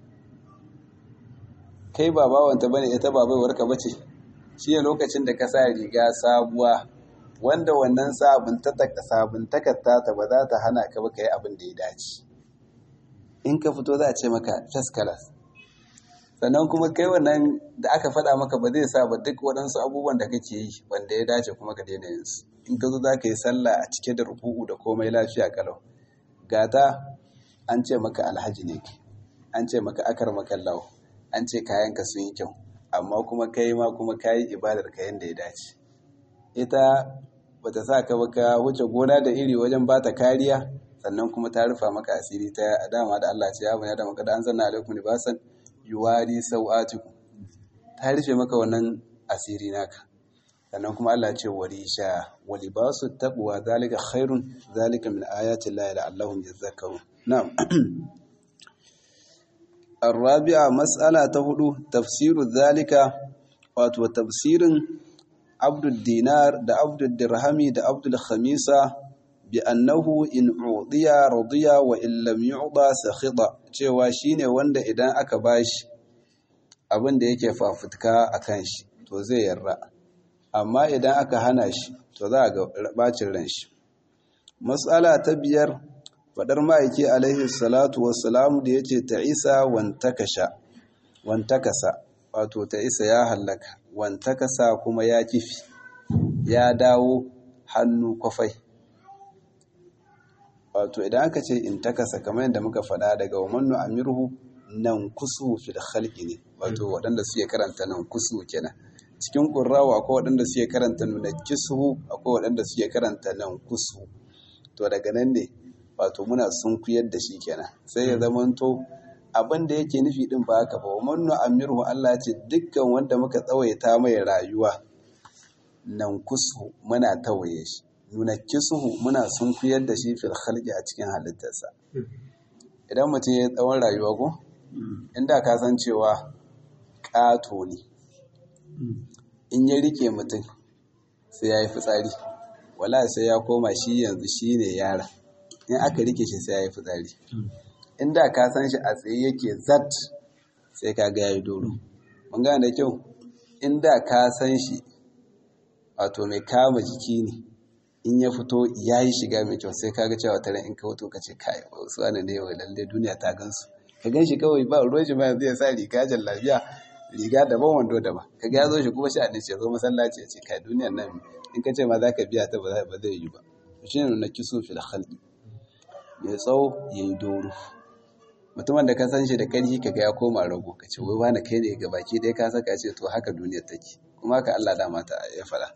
kai ba bawanta bane ita ba baiwarka bace shi ne lokacin da ka sa riga sabuwa wanda wannan sabuntakar ta ba za ta hana ka ba ka yi abin da ya dace in ka fito za a ce maka first class sannan kuma kai wannan da aka faɗa maka ba zai sa ba duk waɗansu abubuwan da kake yi wanda ya dace kuma ka daina yin su in ka zo za ka yi sallah a cike da ruku'u da komai lafiya kalau gata an ce maka alhaji ne an ce maka akar makallahu an ce kayanka sun yi kyau amma kuma kai ma kuma kayi ibadar ka yanda ya dace ita bata sa ka baka wuce gona da iri wajen bata kariya sannan kuma ta rufa maka asiri ta dama da Allah ce ya bani da maka da an zanna alaikum libasan yuwari sau'atikum ta rufe maka wannan asiri naka sannan kuma Allah ce warisha walibasu taqwa zalika khairun zalika min ayati llahi la'allahum yadhakkarun na'am الرابعة مسألة تهدو تفسير ذلك وتفسير عبد الدينار دا عبد الدرهم دا عبد الخميسة bi annahu in udiya radiya wa in lam yu'da sakhita, cewa shine wanda idan aka bashi abin da yake fafutuka akan shi to zai yarda, amma idan aka hana shi to za a ga bacin ran shi. Mas'ala ta 5 fadar ma'aiki alaihi salatu wassalam da yace ta'isa wantakasa, wato ta'isa ya halaka, wantakasa kuma ya kifi, ya dawo hannu kwafai. Wato idan aka ce in takasa kamar yadda muka faɗa daga wamannu amirhu nan kusu fil khalqi ne, wato waɗanda suke karanta nan kusu kenan. Cikin qurrawa akwai waɗanda suke karanta nuna kisu, akwai waɗanda suke karanta nan kusu. To daga nan ne wato muna sunkuyar da shi kenan, sai ya zamanto abin da yake nufi din ba haka ba. Wamannu amirhu Allah ya ce dukkan wanda muka tsawaita mai rayuwa nan kusu muna tawaye shi, nuna kisuhu muna sunkuyar da shi fil khalqi a cikin halittarsa. Idan mutum ya yi tsawon rayuwa ko inda ka san cewa ƙato ne, in ya rike mutum sai ya yi fitsari, wala sai ya koma shi yanzu shi ne yara, in aka rike shi sai ya yi fitsari. Inda ka san shi a tsaye yake zat sai ka ga ya yi doro. Mun gane da kyau, inda ka san shi wato mai kama jiki ne, in ya fito ya yi shiga mai kyau sai kaga cewa tare in ka fito ka ce kai wasu ana ne wa lalle duniya ta gansu. Ka gan shi kawai ba ruwan shi ma yanzu ya sa riga jallabiya, riga daban wando daban, ka ga ya zo shi kuma shi a dace ya zo masallaci ya ce kai duniyar nan in ka ce ma za ka biya ta ba zai yi ba. Shi ne na kiso fil khalqi, ya tsawo ya yi doro. Mutumin da ka san shi da ƙarfi ka ga ya koma rago, ka ce wai wani kai ne ga baki ɗaya ka saka ce to haka duniyar take, kuma haka Allah dama ta ya faɗa.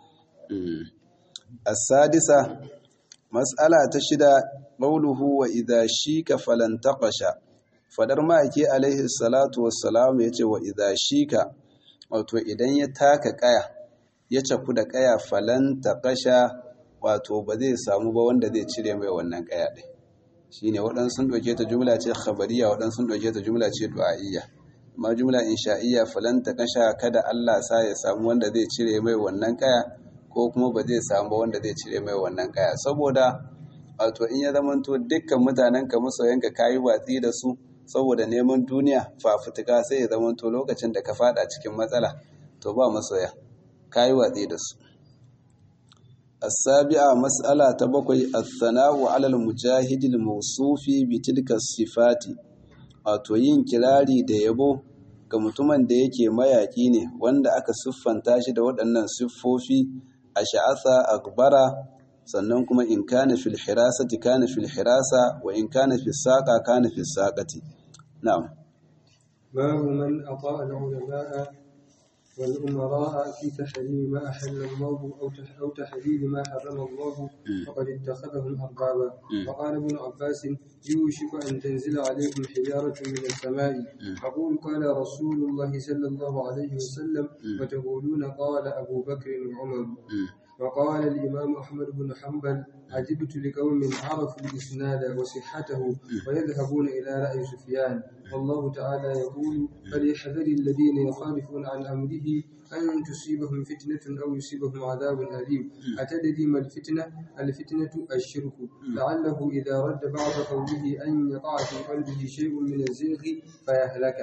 As-sadisa mas'ala ta 6 qawluhu wa idha shika falantaqasha, fadar ma'aiki alaihi salatu wassalam yace wa idha shika, wato idan ya taka kaya ya caku da kaya falantaqasha, wato ba zai samu ba wanda zai cire mai wannan kaya din. Shine waɗansu sun doke ta jumla ce khabariya, waɗansu sun doke ta jumla ce du'a'iyya. Amma jumla insha'iyya falantaqasha, kada Allah sa ya samu wanda zai cire mai wannan kaya, ko kuma ba zai samu ba wanda zai cire mai wannan kaya. Saboda wato in ya zamanto dukkan mutanen ka masoyanka kayi watsi da su saboda neman duniya fafutuka, sai ya zamanto lokacin da ka fada cikin matsala to ba masoya, kayi watsi da su. As-sabi'a mas'ala ta 7 as-sana'u 'ala al-mujahid al-mawsufi bi tilka as-sifati, wato yin kirari da yabo ga mutumin da yake mayaki ne wanda aka siffanta shi da waɗannan siffofi, a sha'asa akbara, sannan kuma in kana fil hirasati kana fil hirasa, wa in kana fis saqa kana fis saqati. Na'am. babu man ata'a al-ulama'a wal umara'a fi tahrim ma ahalla Allah aw tahlil ma harrama Allah faqad ittakhadhahum arbaba. Wa qala ibn Abbas yushiku an tanzila alaykum hijaratun min as-sama'i aqulu qala rasulullah sallallahu alayhi wa sallam wa taquluna qala Abu Bakr wa Umar. وقال الإمام أحمد بن حنبل عجبت لقوم عرفوا الإسناد وصحته ويذهبون إلى رأي سفيان، والله تعالى يقول فليحذر الذين يخالفون عن أمره أن تصيبهم فتنة أو يصيبهم عذاب أليم. أتدري ما الفتنة؟ الفتنة الشرك، لعله إذا رد بعض قوله أن يقع في قلبه شيء من الزيغ فيهلك.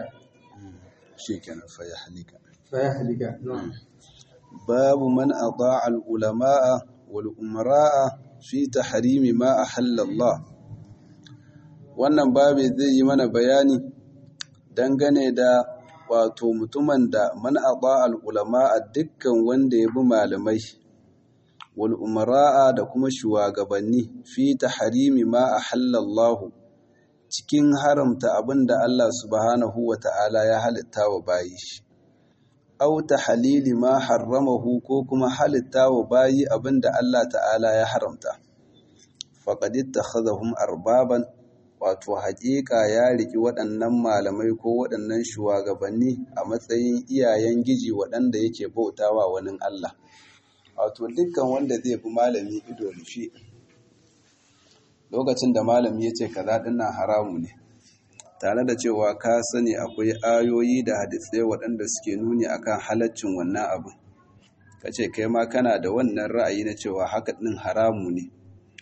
فيهلك. نعم. باب من أطاع العلماء والأمراء في تحريم ما أحل الله. Wannan babu zai yi mana bayani dangane da wato mutumin da man ata al-ulama, dukkan wanda ya bi malamai, wal umara'a da kuma shugabanni, fi tahrimi ma ahalla Allah, cikin haramta abinda Allah subhanahu wata'ala ya halitta wa bayi shi, aw tahlili ma harramahu, ko kuma halitta wa bayi abinda Allah ta'ala ya haramta, faqad ittakhadhahum arbaban, wato haƙiƙa ya riki waɗannan malamai ko waɗannan shugabanni a matsayin iyayen giji waɗanda yake bautawa wani Allah. Wato dukkan wanda zai bi malami ido rufe lokacin da malami yace kaza dinnan haramu ne, tare da cewa ka sani akwai ayoyi da hadisai waɗanda suke nuni akan halaccin wannan abin, kace kai ma kana da wannan ra'ayi na cewa haka din haramu ne,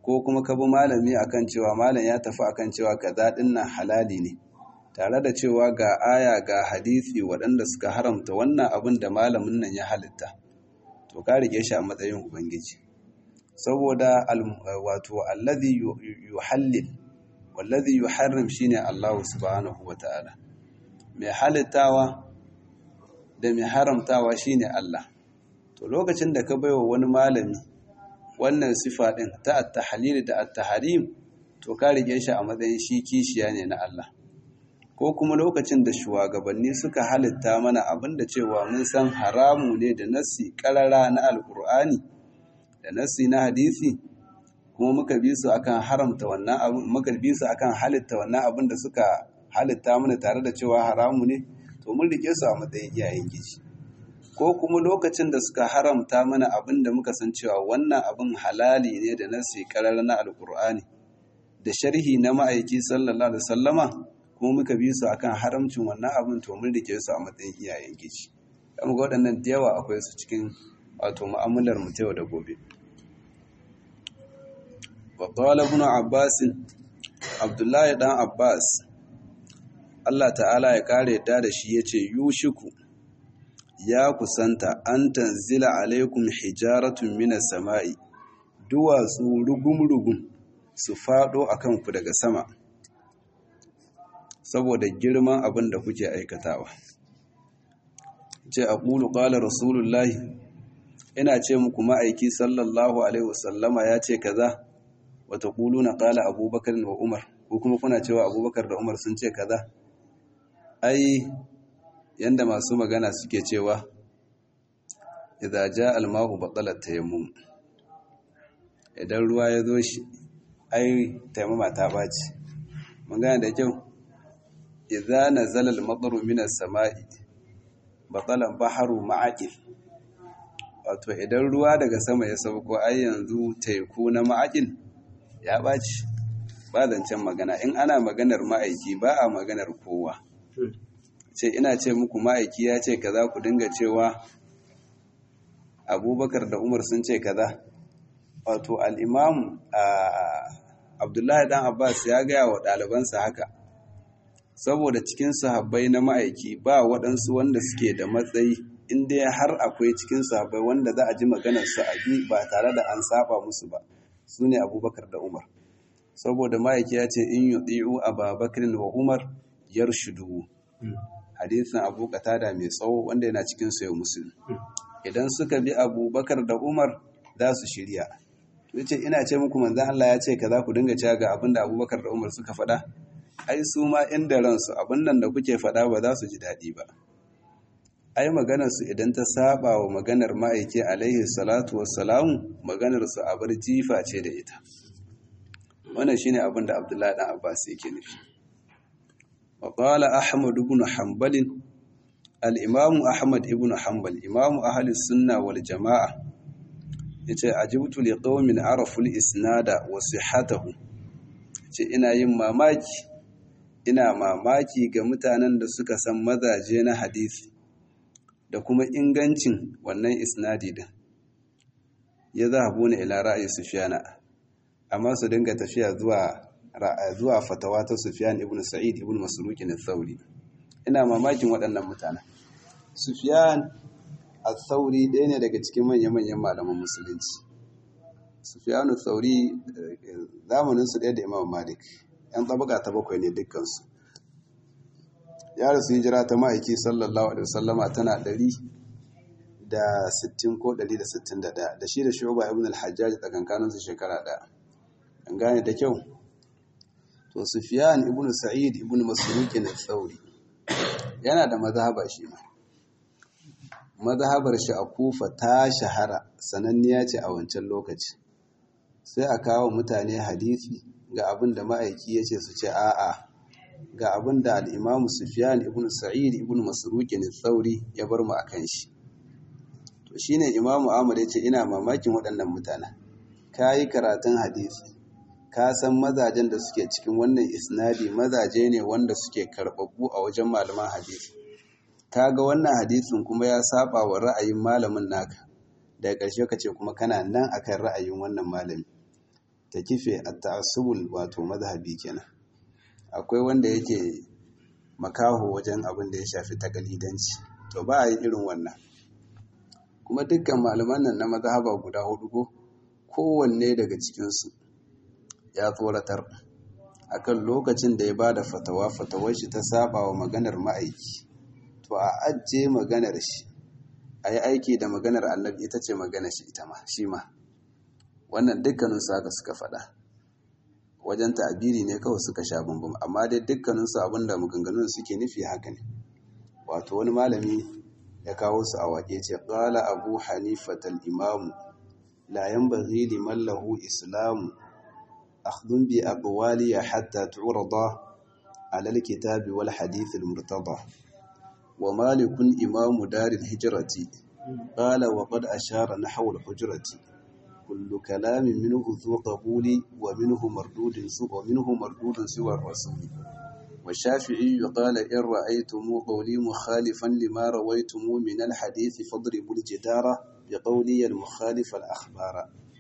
ko kuma ka bi malami akan cewa malam ya tafi akan cewa kaza dinnan halali ne tare da cewa ga aya ga hadisi waɗanda suka haramta wannan abin da malamin nan ya halitta, to ka rike shi a matsayin ubangiji. Saboda wato allazi yuhallil wallazi yuharrim shine Allah subhanahu wataala, mai halittawa da mai haramtawa shine Allah. To lokacin da ka baiwa wani malami wannan sifa din ta at-tahlil da at-tahrim, to ka rike shi a matsayin shi kishiya ne na Allah. Ko kuma lokacin da shugabanni suka halitta mana abinda cewa mun san haramu ne da nassi karara na alkur'ani da nassi na hadisi, kuma muka bi su akan haramta wannan abin, muka bi su akan halitta wannan abin da suka halitta mana tare da cewa haramu ne, to mun rike su a matsayin iyayen giji. Ko kuma lokacin da suka haramta mana abin da muka san cewa wannan abin halali ne da nassi karara na alkur'ani da sharhi na ma'aiki sallallahu alaihi wasallama, kuma muka bi su akan haramcin wannan abin, to mun rike su a matsayin iyayen gici. Kuma ga waɗannan da yawa akwai su cikin wato mu'amalar mu ta yau da gobe. Wa qala ibn Abbas, Abdullahi dan Abbas Allah ta'ala ya kare yadda da shi yace yushiku ya kusanta an tanzila alaikum hijaratun minas sama'i, duwatsu rugum su fado akan ku daga sama saboda girman abin da kuke aikatawa. Ce a ƙulu ƙala rasulullahi, ina ce muku ma'aiki sallallahu alaihi wasallama ya ce kaza, wata ƙulu na ƙala abubakar da umar, ko kuma kuna cewa abubakar da umar sun ce kaza. Ai yanda masu magana suke cewa idza ja almahu batalat tayammum, idan ruwa ya zo shi ai tayammuma ta baci. Mun gane da kyau. Idza nazala al-mataru minas sama'i batala baharu ma'aqil, wato idan ruwa daga sama ya sauko ai yanzu teku na ma'aqil ya baci, ba zancen magana. In ana maganar ma'aiki ba a maganar kowa. Ce ina ce muku ma'aiki ya ce kaza, ku dinga cewa abubakar da umar sun ce kaza. Wato al-imam Abdullahi dan Abbas ya gaya wa ɗalibansa haka, saboda cikin sahabbai na ma'aiki ba waɗansu wanda suke da matsayi, inda har akwai cikin sahabbai wanda za a ji maganarsu a bi ba tare da an saba musu ba, su ne abubakar da umar. Saboda ma'aiki ya ce in yi tsi'u a babakarin wa umar yarshudu, hadisin Abu Qatada mai tsawo wanda yana cikin sayo Muslim. Idan suka bi abubakar da umar za su shirya. Yace ina ce muku manzon Allah ya ce kaza, ku dinga cewa ga abin da abubakar da umar suka faɗa. Ai su ma inda ransu abin nan da kuke faɗa ba za su ji daɗi ba. Ai maganarsu idan ta saba wa maganar ma'aiki alaihi salatu wassalamu, maganarsu a bar jifa ce da ita. Wannan shine abin da Abdullahi dan Abbas yake nufi. Wa qala Ahmad ibn Hanbal, al-Imam Ahmad ibn Hanbal, Imam ahli sunna wal jama'a, yace ajibtu li qaumin arafu al-isnada wa sihhatahu. Yace ina mamaki ga mutanen da suka san mazaje na hadisi da kuma ingancin wannan isnadi din. Ya zahabu ne ila ra'ayi Sufyana, amma su dinga tafiya zuwa fatawa ta Sufyan ibn Sa'id ibn Masruq al-Thawri. Ina mamakin waɗannan mutanen. Sufyan al-Thawri ɗaya ne daga cikin manyan malaman musulunci. Sufyan al-Thawri zamanin su ɗaya da Imam Malik. ‘Yan tabaka ta bakwai ne dukkansu. Ya rasu hijira ta ma'aiki sallallahu alaihi wasallama tana 160 ko 161, da shi da Shu'ba ibn al-Hajjaj tsakankaninsu shekara ɗaya. An gane da kyau. To Sufyan ibn Sa'id ibn Masruq al-Thawri yana da mazhaba shi ma. Mazhabar shi a Kufa ta shahara, sananniya ce a wancan lokaci. Sai a kawo mutane hadisi ga abin da ma'aiki ya ce su ce a'a, ga abin da al-Imam Sufyan ibn Sa'id ibn Masruq al-Thawri ya bar mu akan shi. To shine Imam Ahmad ya ce ina mamakin waɗannan mutanen. Kayi karatun hadisi, ka san mazajen da suke cikin wannan isnadi mazaje ne wanda suke karɓaɓɓu a wajen malaman hadisi. Kaga wannan hadisin kuma ya saba wa ra'ayin malamin naka, daga ƙarshe ka ce kuma kana nan akan ra'ayin wannan malami. ta kife at-ta'assubul wato mazhabi kenan. Akwai wanda yake makaho wajen abin da ya shafi takalidanci, to ba a yi irin wannan. Kuma dukkan malaman nan na mazhaba guda hudu kowanne daga cikinsu ya tsoratar akan lokacin da ya bada fatawar shi ta saba wa maganar ma'aiki, to a ajiye maganar shi a yi aiki da maganar annabi, ita ce maganar shi ita ma shi ma. Wannan dukkaninsu haka suka faɗa, wajen ta'abiri ne kawai suka sha bambam, amma dai dukkaninsu abinda maganganun suke nufi haka ne. Wato wani malami ya kawo su a waƙe ce, qala abu hanifatal imamu la yanbaghi liman lahu islamu akhdhun bi aqwaliya hatta tu'rada ala alkitabi wal hadith almurtada wa malikun imamu daril hijrati qala wa qad ashara nahwa alhujrati kullu kalamin minhu dhu qabuli wa minhu mardudun siwa ar-rasul. والشافعي قال إن رأيتم قولي مخالفا لما رويتم من الحديث فاضربوا الجدار بقولي المخالف الأخبار.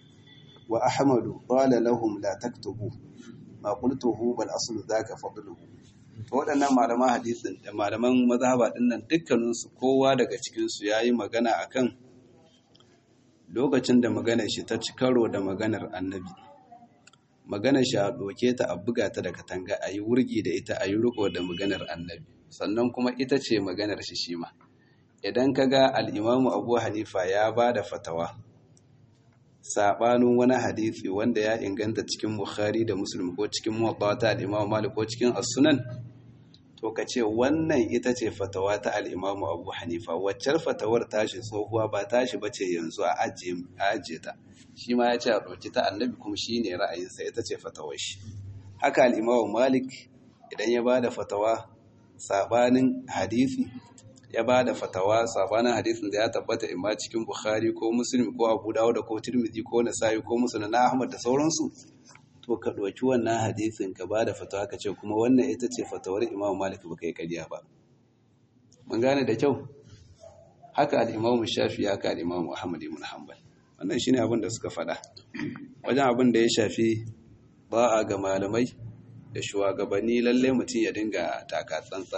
وأحمد قال لهم لا تكتبوا ما قلته بل أصل ذاك فضله. waɗannan malaman hadisin da malaman mazhaba dinnan dukkaninsu kowa daga cikinsu ya yi magana akan lokacin da maganar shi ta ci karo da maganar annabi, maganar shi a doke ta a buga ta da katanga a yi wurgi da ita a yi riko da maganar annabi, sannan kuma ita ce maganar shi ma. Idan ka ga al'imamu Abu Hanifa ya ba da fatawa saɓanin wani hadisi wanda ya inganta cikin Bukhari da Muslim ko cikin Muwatta ta al'imamu Malik ko cikin As-Sunan, to ka ce wannan ita ce fatawa ta al'imamu Abu Hanifa, waccar fatawar tashi tsohuwa ba tashi ba ce yanzu a ajiye ta. Shi ma ya ce a ɗauki ta annabi kuma shi ne ra'ayinsa, ita ce fatawar shi. Haka al'imamu Malik idan ya ba da fatawa saɓanin hadisi, ya ba da fatawa saɓanin hadisin da ya tabbata imma cikin Bukhari ko Muslim ko Abu Dawud ko Tirmidhi ko Nasa'i ko Musnad na Ahmad da sauransu, to ka ɗauki wannan hadisin ka ba da fatawa ka ce kuma wannan ita ce fatawar Imam Malik, ba kai ƙarya ba. Mun gane da kyau? Haka al-Imam Shafi'i, haka al-Imam Ahmad ibn Hanbal. Wannan shine abin da suka faɗa. Wajen abin da ya shafi ba'a ga malamai da shugabanni, lalle mutum ya dinga taka tsantsan.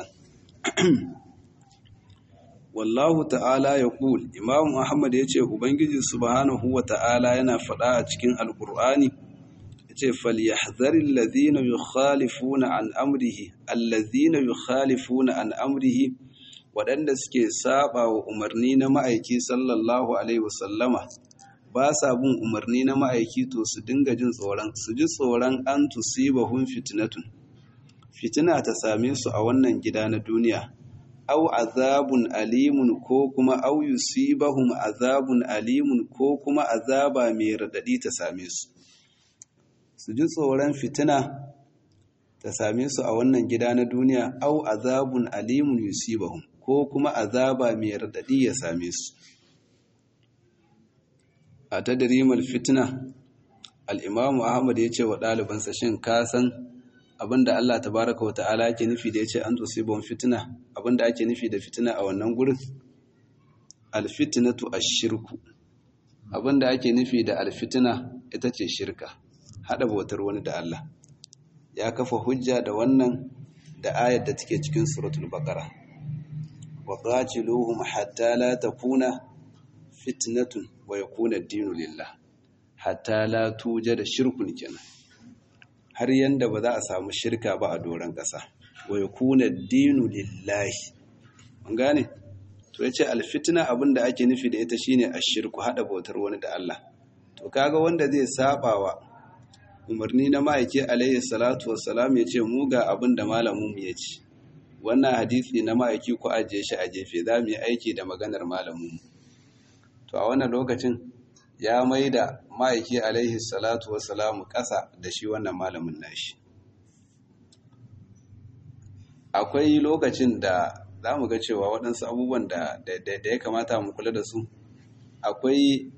Wallahu ta'ala ya ƙul, Imam Ahmad ya ce, Ubangiji subhanahu wa ta'ala yana faɗa a cikin Alƙur'ani, ya ce, Falyahzaril lazina yukhalifuna an amrihi, allazina yukhalifuna an amrihi, waɗanda suke saba wa umarni na ma'aiki sallallahu Alaihi wasallama, ba sa bin umarni na ma'aiki, to su dinga jin tsoron, su ji tsoron an tusibahum fitnatun, fitina ta same su a wannan gida na duniya. Au azabun alimun ko kuma au yusibahum azabun alimun ko kuma azaba mai radadi ta same su. Su ji tsoron fitina ta same su a wannan gida na duniya, au azabun alimun yusibahum ko kuma azaba mai radadi ya same su. A tadrimal fitna, al-Imam Ahmad ya ce wa ɗalibansa, shin ka san abinda Allah tabaraka wa ta'ala yake nufi da yace an tusibon fitina, abinda ake nufi da fitina a wannan gurin? Alfitnatu ash-shirku, abinda ake nufi da alfitina ita ce shirka, hada bautar wani da Allah. Ya kafa hujja da wannan da ayar da take cikin suratul baqara, wa qatiluhum hatta la takuna fitnatun wa yakuna ad-dinu lillah, hatta la tujada shirkun kenan, har yanda ba za a samu shirka ba a doron ƙasa, wa yakuna ad-dinu lillahi. Mun gane? To yace alfitna abinda ake nufi da ita shine ashirku, hada bautar wani da Allah. To kaga wanda zai sabawa umarni na ma'aiki alayhi salatu wassalam, yace mu ga abinda malamin mu yace, wannan hadisi na ma'aiki ku ajiye shi a gefe, za mu yi aiki da maganar malamin mu. To a wannan lokacin ya maida ma'aiki alaihi salatu wassalamu ƙasa da shi wannan malamin nashi. Akwai lokacin da za mu ga cewa waɗansu abubuwan da ya kamata mu kula da su, akwai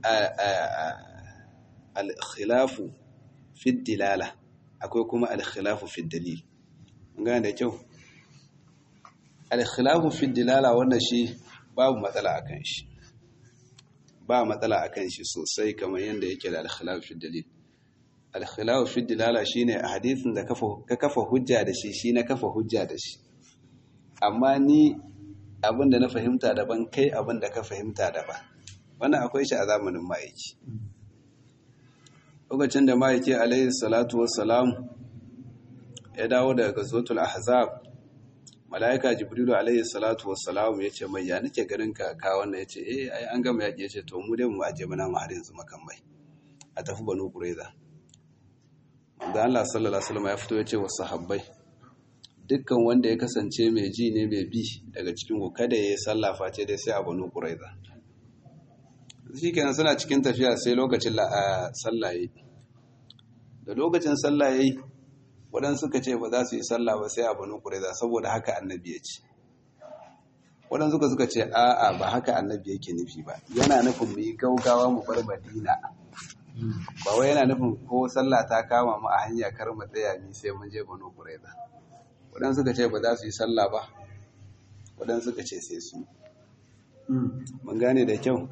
al-khilafu fi dilala, akwai kuma al-khilafu fi dalil. Mun gane da kyau? Al-khilafu fi dilala wannan shi babu matsala akan shi, ba matsala akan shi sosai, kamar yadda yake da al-khilaf fi dalil. al-khilafu fi dilala shine a hadisin da ka kafa hujja da shi na kafa hujja da shi, amma ni abin da na fahimta daban, kai abin da ka fahimta daban. Wannan akwai shi a zamanin ma'aiki. Lokacin da ma'aiki alaihi salatu wassalam ya dawo daga gazwatul ahzab, mala'ika jibrilu alaihi salatu wassalam ya ce mai, ya nake ganin ka wannan? Ya ce ai an gama yaƙi. Ya ce to mu dai mu aje mana mu har yanzu makamai a tafi Banu Qurayza. Manzo Allah sallallahu alaihi wasallam ya fito ya ce wa sahabbai, dukkan wanda ya kasance mai ji ne mai bi daga cikin ku, kada ya yi sallah face dai sai a Banu Qurayza. Shikenan suna cikin tafiya sai lokacin sallah yayi. Da lokacin sallah yayi, waɗansu suka ce ba za su yi sallah ba sai a Banu Qurayza saboda haka annabi ya ce. Waɗansu suka ce a'a ba haka annabi yake nufi ba, yana nufin mu yi gaugawa mu bar Madina. Ba wai yana nufin ko sallah ta kama mu a hanya kar mu tsaya ni sai mun je Banu Qurayza. Waɗansu suka ce ba za su yi sallah ba, waɗansu suka ce sai su. Mun gane da kyau.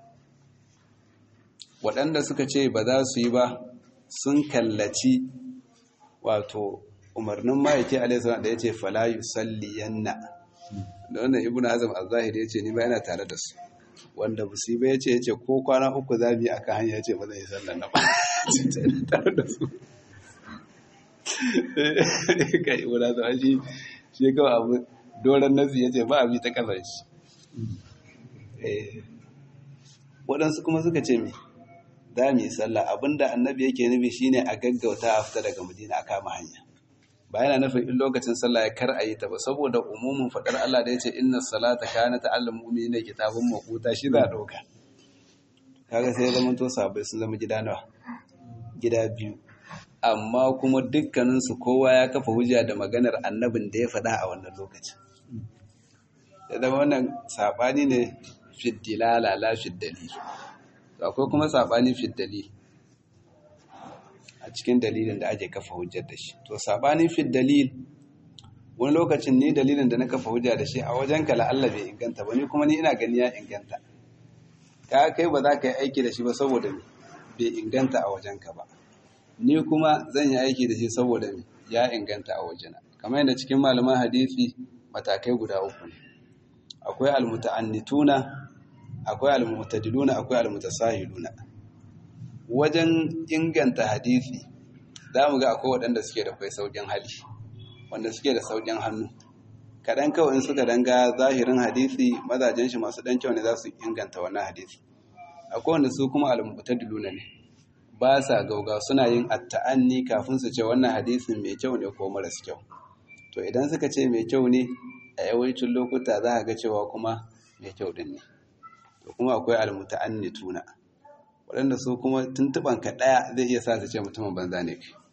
Waɗanda suka ce ba za su yi ba sun kallaci wato umarnin ma'aiki alaihi salam da ya ce fala yusalliyanna. Da wannan Ibn Hazm az-Zahiri ya ce ni ba yana tare da su. Wanda ba su yi ba ya ce ko kwana 3 za mu yi akan hanya, ya ce ba zan yi sallar na ba. Tare da su. Kai Ibn Hazm shi kawai abu doron nasi ya ce ba a bi ta kasar shi. Waɗansu kuma suka ce me? Za mu yi sallah, abinda annabi yake nufi shine a gaggauta a fita daga Madina a kama hanya. Ba yana nufin in lokacin sallah ya kar a yi ta ba, saboda umumin faɗar Allah da ya ce inna salata kanat alal mu'minina kitabun mawquta, shi za a ɗauka. Kaga sai ya zama to sahabbai sun zama gida nawa? Gida biyu. Amma kuma dukkaninsu kowa ya kafa hujja da maganar annabin da ya faɗa a wannan lokacin. Da zama wannan saɓani ne fi dilala la fi dalil. Akwai kuma saɓani fi dalil a cikin dalilin da ake kafa hujjar da shi. To saɓani fi dalil, wani lokacin ni dalilin da na kafa hujja da shi a wajen ka la'alla bai inganta ba, ni kuma ni ina gani ya inganta. Ka kai ba za ka yi aiki da shi ba saboda bai inganta a wajen ka ba, ni kuma zan yi aiki da shi saboda ya inganta a wajena. Kamar yadda cikin malaman hadisi matakai guda 3 ne. Akwai almuta'annituna, akwai almutadiluna, akwai almutasahiluna. Wajen inganta hadisi za mu ga akwai waɗanda suke da kai sauƙin hali, wanda suke da sauƙin hannu. Kaɗan kawai in suka danga zahirin hadisi mazajen shi masu ɗan kyau ne za su inganta wannan hadisi. Akwai wanda su kuma almutadiluna ne, ba sa gauga, suna yin atta'anni kafin su ce wannan hadisin mai kyau ne ko maras kyau. To idan suka ce mai kyau ne, a yawancin lokuta za a ga cewa kuma mai kyau din ne. To kuma akwai almuta'annituna, waɗanda su kuma tuntuban ka ɗaya zai iya sa su ce mutumin banza ne kai.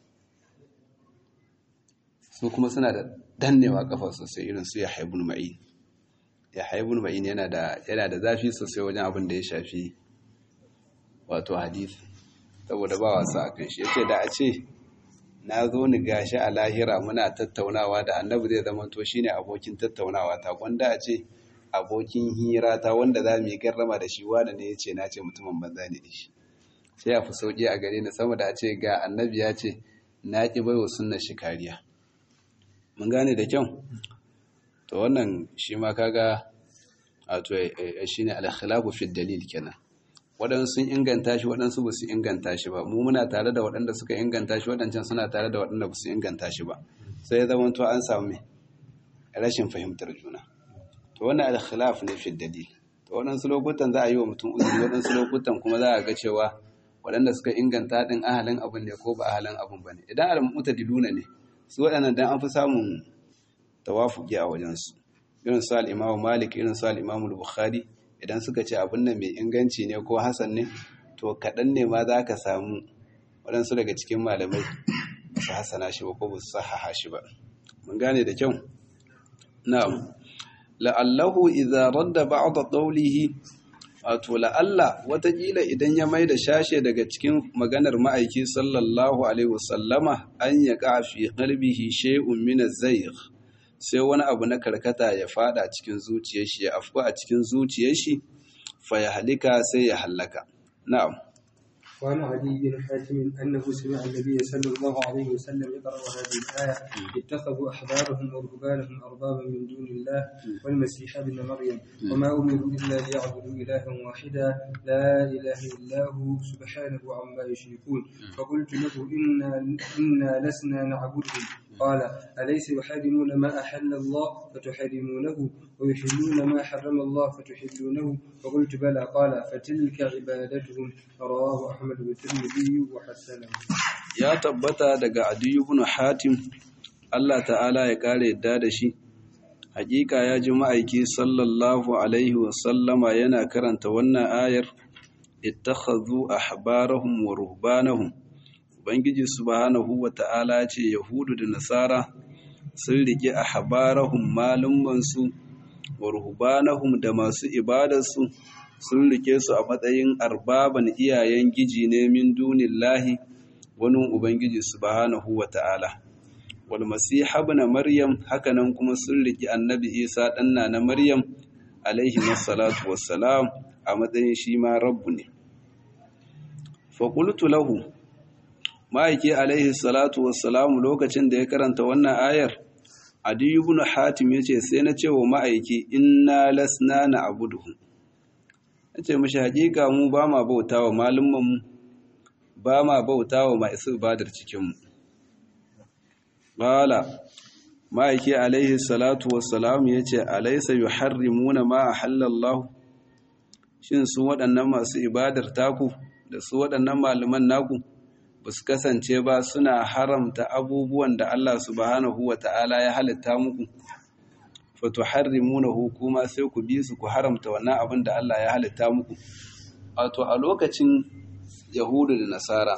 Su kuma suna da dannewa kafa sosai, irin su Yahya ibn Ma'in. Yahya ibn Ma'in yana da zafi sosai wajen abin da ya shafi wato hadisi, saboda ba wasa a kan shi. Yace da a ce na zo ni gashi a lahira muna tattaunawa da annabi, zai zama to shine abokin tattaunawa ta, wanda a ce abokin hira ta wanda za mu yi garrama da shi wanda ne yace na ce mutumin banza ne da shi, sai ya fi sauki a gare ni sama da a ce ga annabi ya ce na ki baiwa sunnar shi kariya. Mun gane da kyau. To wannan shi ma kaga wato shine al-khilafu fi dalil kenan. Waɗansu sun inganta shi, waɗansu ba su inganta shi ba. Mu muna tare da waɗanda suka inganta shi, waɗancan suna tare da waɗanda ba su inganta shi ba. Sai ya zama to an samu rashin fahimtar juna. To wannan al-khilaf ne fi dalil. To waɗansu lokutan za a yi wa mutum uzuri, waɗansu lokutan kuma za a ga cewa waɗanda suka inganta ɗin ahalin abin ne ko ba ahalin abin ba ne. Idan al-mutadiluna ne, su waɗannan dan an fi samun tawafuki a wajensu. Irin su al-Imam Malik, irin su al-Imam Bukhari, idan suka ce abin nan mai inganci ne ko hasan ne, to kaɗan ne ma za ka samu waɗansu daga cikin malamai ba su hasana shi ba ko ba su sahaha shi ba. Mun gane da kyau? Na'am. La'allahu idza radda ba'da qawlihi, wato la'alla watakila idan ya mai da shashe daga cikin maganar ma'aiki sallallahu alaihi wasallama, an yaqa fi qalbihi shay'un min az-zayg, sai wani abu na karkata ya fada cikin zuciyar shi, ya afku a cikin zuciyar shi, fa ya halika sai ya halaka. Na'am. وعن علي بن حاتم أنه سمع النبي صلى الله عليه وسلم يقرأ هذه الآية اتخذوا أحبارهم ورهبانهم أربابا من دون الله والمسيح ابن مريم وما أمروا إلا ليعبدوا إلها واحدا لا إله إلا هو سبحانه عما يشركون فقلت له إنا لسنا نعبدهم قال أليس يحرمون ما أحل الله فتحرمونه ويحلون ما حرم الله فتحلونه فقلت بلى قال فتلك عبادتهم رواه أحمد والترمذي وحسنه. Ya tabbata daga Adiyu ibn Hatim Allah ta'ala ya kare yadda da shi hakika ya ji ma'aiki sallallahu alaihi wa sallama yana karanta wannan ayar ittakhadhu ahbarahum wa ruhbanahum Ubangiji subhanahu wa ta'ala ce Yahudu da Nasara sun riƙe ahbarahum malumansu wa ruhbanahum da masu ibadarsu sun riƙe su a matsayin arbaban iyayen giji ne min dunillahi wani Ubangiji subhanahu wa ta'ala. Wal Masiha ibn Maryam hakanan kuma sun riƙe Annabi Isa ɗanna na Maryam alaihi wassalatu wassalam a matsayin shi ma rabbu ne. Fa qultu lahu ma'aiki alaihi salatu wassalamu lokacin da ya karanta wannan ayar Adiyu ibn Hatim yace sai na ce wa ma'aiki inna lasna na'buduhum yace mishi hakika mu ba ma bautawa malumman mu ba ma bautawa masu ibadar cikin mu qala ma'aiki alaihi salatu wassalamu yace alaysa yuharrimuna ma ahallallahu shin su waɗannan masu ibadar taku da su waɗannan malaman naku ba su kasance ba suna haramta abubuwan da Allah subhanahu wa ta'ala ya halitta muku fatuharrimunahu kuma sai ku bi su ku haramta wannan abin da Allah ya halitta muku wato a lokacin Yahudu da Nasara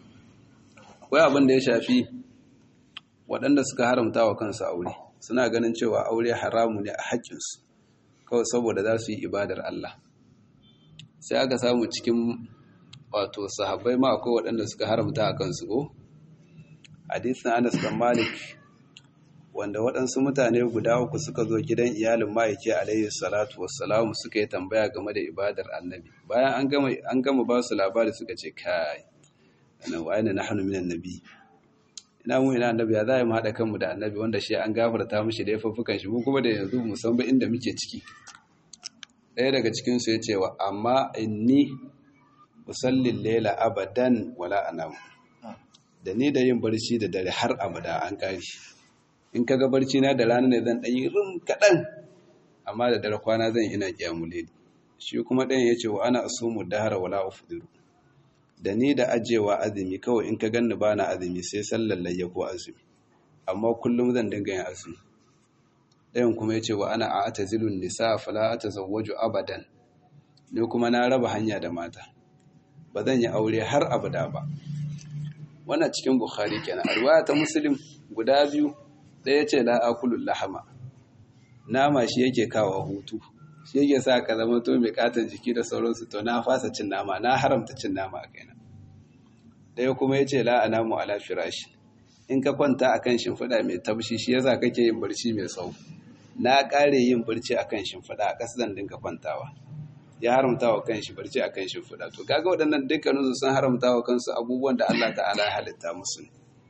akwai abin da ya shafi waɗanda suka haramta wa kansu aure suna ganin cewa aure haramu ne a haƙƙinsu kawai saboda za su yi ibadar Allah sai aka samu cikin wato sahabbai ma akwai waɗanda suka haramta a kansu ko hadisin Anas bin Malik wanda waɗansu mutane guda uku suka zo gidan iyalin ma'aiki alayhi salatu wassalam suka yi tambaya game da ibadar annabi bayan an gama ba su labari suka ce kai ana wa'ina nahnu minan nabi ina mu ina annabi ya za mu haɗa kanmu da annabi wanda shi an gafarta mishi da yafafukan shi mu kuma da yanzu mu san ba inda muke ciki ɗaya daga cikin su ya ce wa amma inni musallin lela abadan wala anamu da ni da yin barci da dare har abada an kare in kaga barci na da rana ne zan dan yi rum kadan amma da dare kwana zan ina kiyamul layl shi kuma dan yace wa ana asumu dahara wala ufdiru da ni da ajewa azumi kawai in ka ganni bana azumi sai sallar layya ko azumi amma kullum zan dinga yin azumi dan kuma yace wa ana a'tazilun nisa fala atazawwaju abadan ne kuma na raba hanya da mata ba zan yi aure har abada ba wannan cikin Bukhari kenan riwaya ta Muslim guda biyu ɗaya ce la akulul lahama nama shi yake kawo hutu shi yake sa ka zama to mai katon jiki da sauransu to na fasa cin nama na haramta cin nama a kaina ɗaya kuma yace la anamu ala firashi in ka kwanta akan shimfiɗa mai tabshi shi yasa kake yin barci mai tsawo na ƙare yin barci akan shimfiɗa a ƙasa zan dinga kwantawa ya haramta wa kanshi barci a kan shimfiɗa to kaga waɗannan dukkaninsu sun haramta wa kansu abubuwan da Allah ta'ala ya halitta musu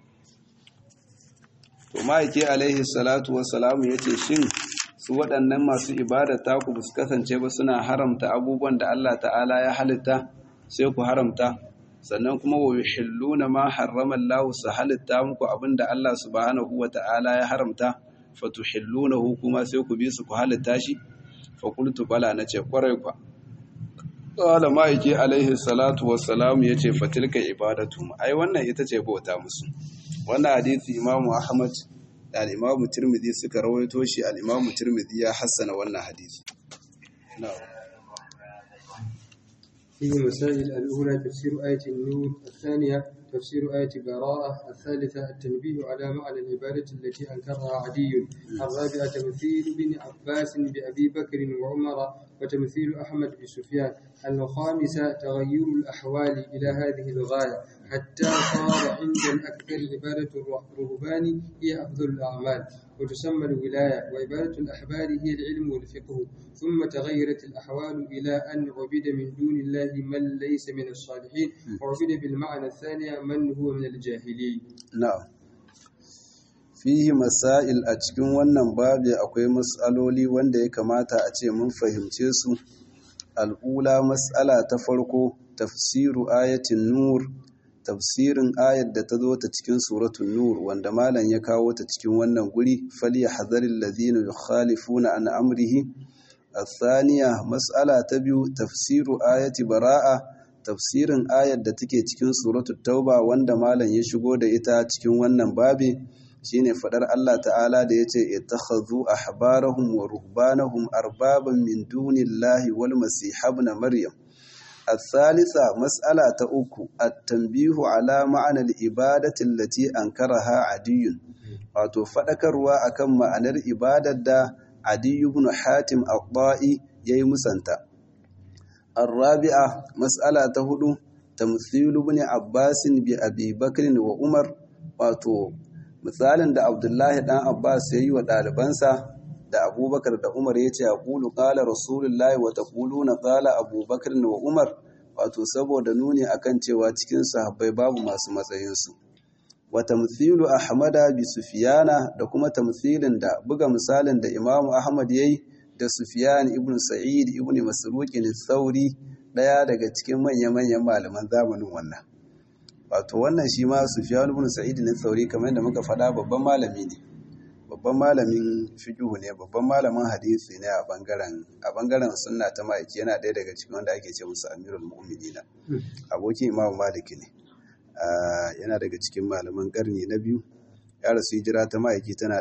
to ma'aiki alaihi salatu wassalamu yace shin su waɗannan masu ibada ta ku su kasance ba suna haramta abubuwan da Allah ta'ala ya halitta sai ku haramta sannan kuma wa yuhilluna ma harrama Allah su halitta muku abinda Allah subhanahu wa ta'ala ya haramta fatuhillunahu kuma sai ku bi su ku halitta shi fa qultu bala nace kwarai kwa qala ma'aiki alaihi salatu wassalam yace fatilka ibadatu ai wannan ita ce bauta musu wannan hadisi Imam Ahmad da Imam Tirmidhi suka rawaito shi al-Imam Tirmidhi ya hassana wannan hadisi na'am في مسائل الأولى تفسير آية النور الثانية تفسير آية براءة. الثالثة التنبيه على معنى العبادة التي أنكرها عدي. الرابعة تمثيل ابن عباس بأبي بكر وعمر وتمثيل أحمد بسفيان. الخامسة تغير الأحوال إلى هذه الغاية حتى صار عند الأكثر عبادة الرهبان هي أفضل الأعمال وتسمى الولاية، وعبادة الأحبار هي العلم والفقه. ثم تغيرت الأحوال إلى أن عبد من دون الله من ليس من الصالحين، وعبد بالمعنى الثاني من هو من الجاهلين. نعم. fihi masail a cikin wannan babi akwai mas'aloli wanda ya kamata a ce mun fahimce su. Al'ula mas'ala ta farko tafsiru ayatin nur, tafsirin ayat da ta zo ta cikin suratul nur wanda malam ya kawo ta cikin wannan guri, falyahzaril ladhina yukhalifuna an amrihi. الثانية مسألة تبيو تفسير آية براءة، tafsirin ayat da take cikin suratul tauba wanda malam ya shigo da ita cikin wannan babi shine fadar Allah ta'ala da yace ittakhadhu ahbarahum wa ruhbanahum arbaban min dunillahi wal masih ibn maryam. الثالثة مسألة أخرى التنبيه على معنى الإبادة التي أنكرها عدي، wato fadakarwa akan ma'anar ibadar da Adi ibn Hatim al-Ta'i yayi musanta. الرابعة مسألة هدو تمثيل ابن عباس بأبي بكر وعمر، wato misalin da Abdullahi dan Abbas yayi wa dalibansa da Abubakar da Umar yace aqulu qala rasulullahi wa taquluna qala Abubakar wa Umar, wato saboda nuni akan cewa cikin sahabbai babu masu matsayin su. Wa tamthilu Ahmada bi Sufyana, da kuma tamthilin da buga misalin da Imam Ahmad yayi da Sufyan ibn Sa'id ibn Masruq al-Thawri, daya daga cikin manyan malaman zamanin wannan. Wato wannan shi ma Sufyan ibn Sa'id al-Thawri kamar yadda muka faɗa babban malami ne, babban malamin fiqh ne, babban malamin hadisi ne a bangaren sunna ta ma'aiki, yana ɗaya daga cikin wanda ake ce musu Amirul Mu'minin, abokin Imam Malik ne. Yana daga cikin malaman ƙarni na biyu, ya rasu hijira ta ma'aiki tana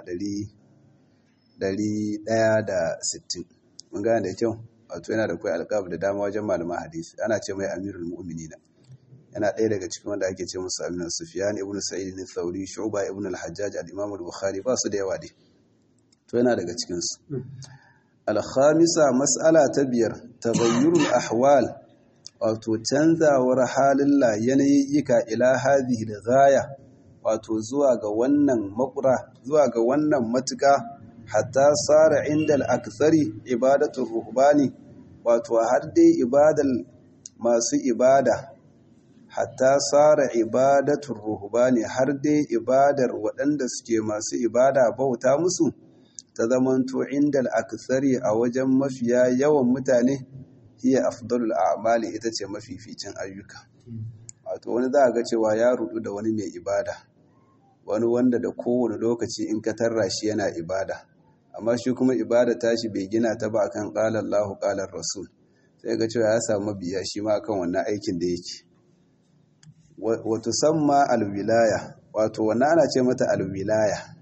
160. Mun gane da kyau, wato yana da kai alƙab da dama wajen malaman hadisi, ana ce mai Amirul Mu'minin. Yana ɗaya daga cikin wanda ake ce musu Aminu Sufyan ibn Sa'id al-Thawri, Shu'ba ibn al-Hajjaj, al-Imam al-Bukhari, ba su da yawa dai. To yana daga cikin su. Al-khamisa mas'ala ta biyar taghayyurul ahwal, wato canzawar halin la yanayika ila hadhihi al-ghaya, wato zuwa ga wannan makura, zuwa ga wannan matuka, hatta sara inda al-akthari ibadatu ruhbani, wato har dai ibadal masu ibada, hatta sara ibadatul ruhbani, har dai ibadar waɗanda suke masu ibada bauta musu ta zamanto indal akthari a wajen mafiya yawan mutane hiya afdalul a'mali, ita ce mafificin ayyuka. Wato wani za ga cewa ya rudu da wani mai ibada, wani wanda da kowane lokaci in ka tarra shi yana ibada, amma shi kuma ibada tashi bai gina ta ba akan qala Allahu qala Rasul, sai ga cewa ya samu biya shi ma akan wannan aikin da yake. Wato samma alwilaya, wato wannan ana ce mata alwilaya,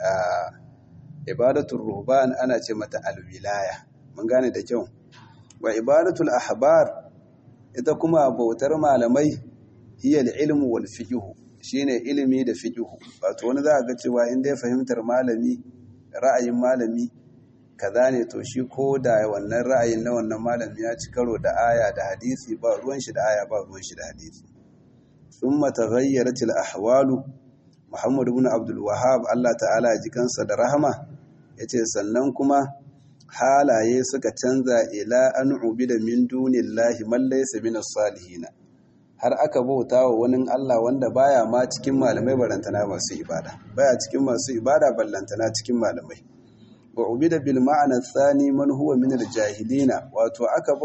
ibadatul ruhban ana ce mata alwilaya. Mun gane da kyau. Wa ibadatul ahbar, ita kuma bautar malamai, hiya ilmu wal fiqh, shine ilimi da fiqh. Wato wani za ga cewa in dai fahimtar malami, ra'ayin malami kaza ne, to shi ko da wannan ra'ayin na wannan malami ya ci karo da aya da hadisi, ba ruwan shi da aya, ba ruwan shi da hadisi. ثم تغيرت الأحوال. محمد بن عبد الوهاب Allah ta'ala ji kansa da rahama yace sannan kuma halaye suka canza ila an ubida min dunillahi man laysa minas salihin, har aka bautawa wani Allah wanda baya ma cikin malamai barantana masu ibada, baya cikin masu ibada ballantana cikin malamai. Wa ubida bil ma'ana thani man huwa min al-jahilina, wato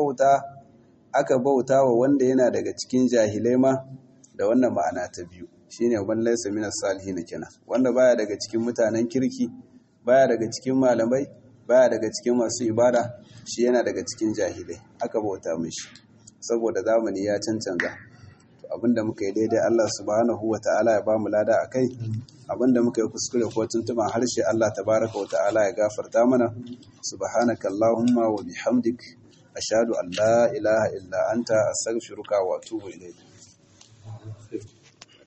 aka bautawa wanda yana daga cikin jahilai ma da wannan ma'ana ta biyu, shine man laysa minas salihin kenan, wanda baya daga cikin mutanen kirki, baya daga cikin malamai, baya daga cikin masu ibada, shi yana daga cikin jahilai, aka bauta mishi saboda zamani ya cancanza. To abinda muka yi daidai Allah subhanahu wata'ala ya bamu lada akai, abinda muka yi kuskure ko tuntuban harshe Allah tabaraka wata'ala ya gafarta mana. Subhanakallahumma wa bihamdik ashhadu an la ilaha illa anta astaghfiruka wa atubu ilayk.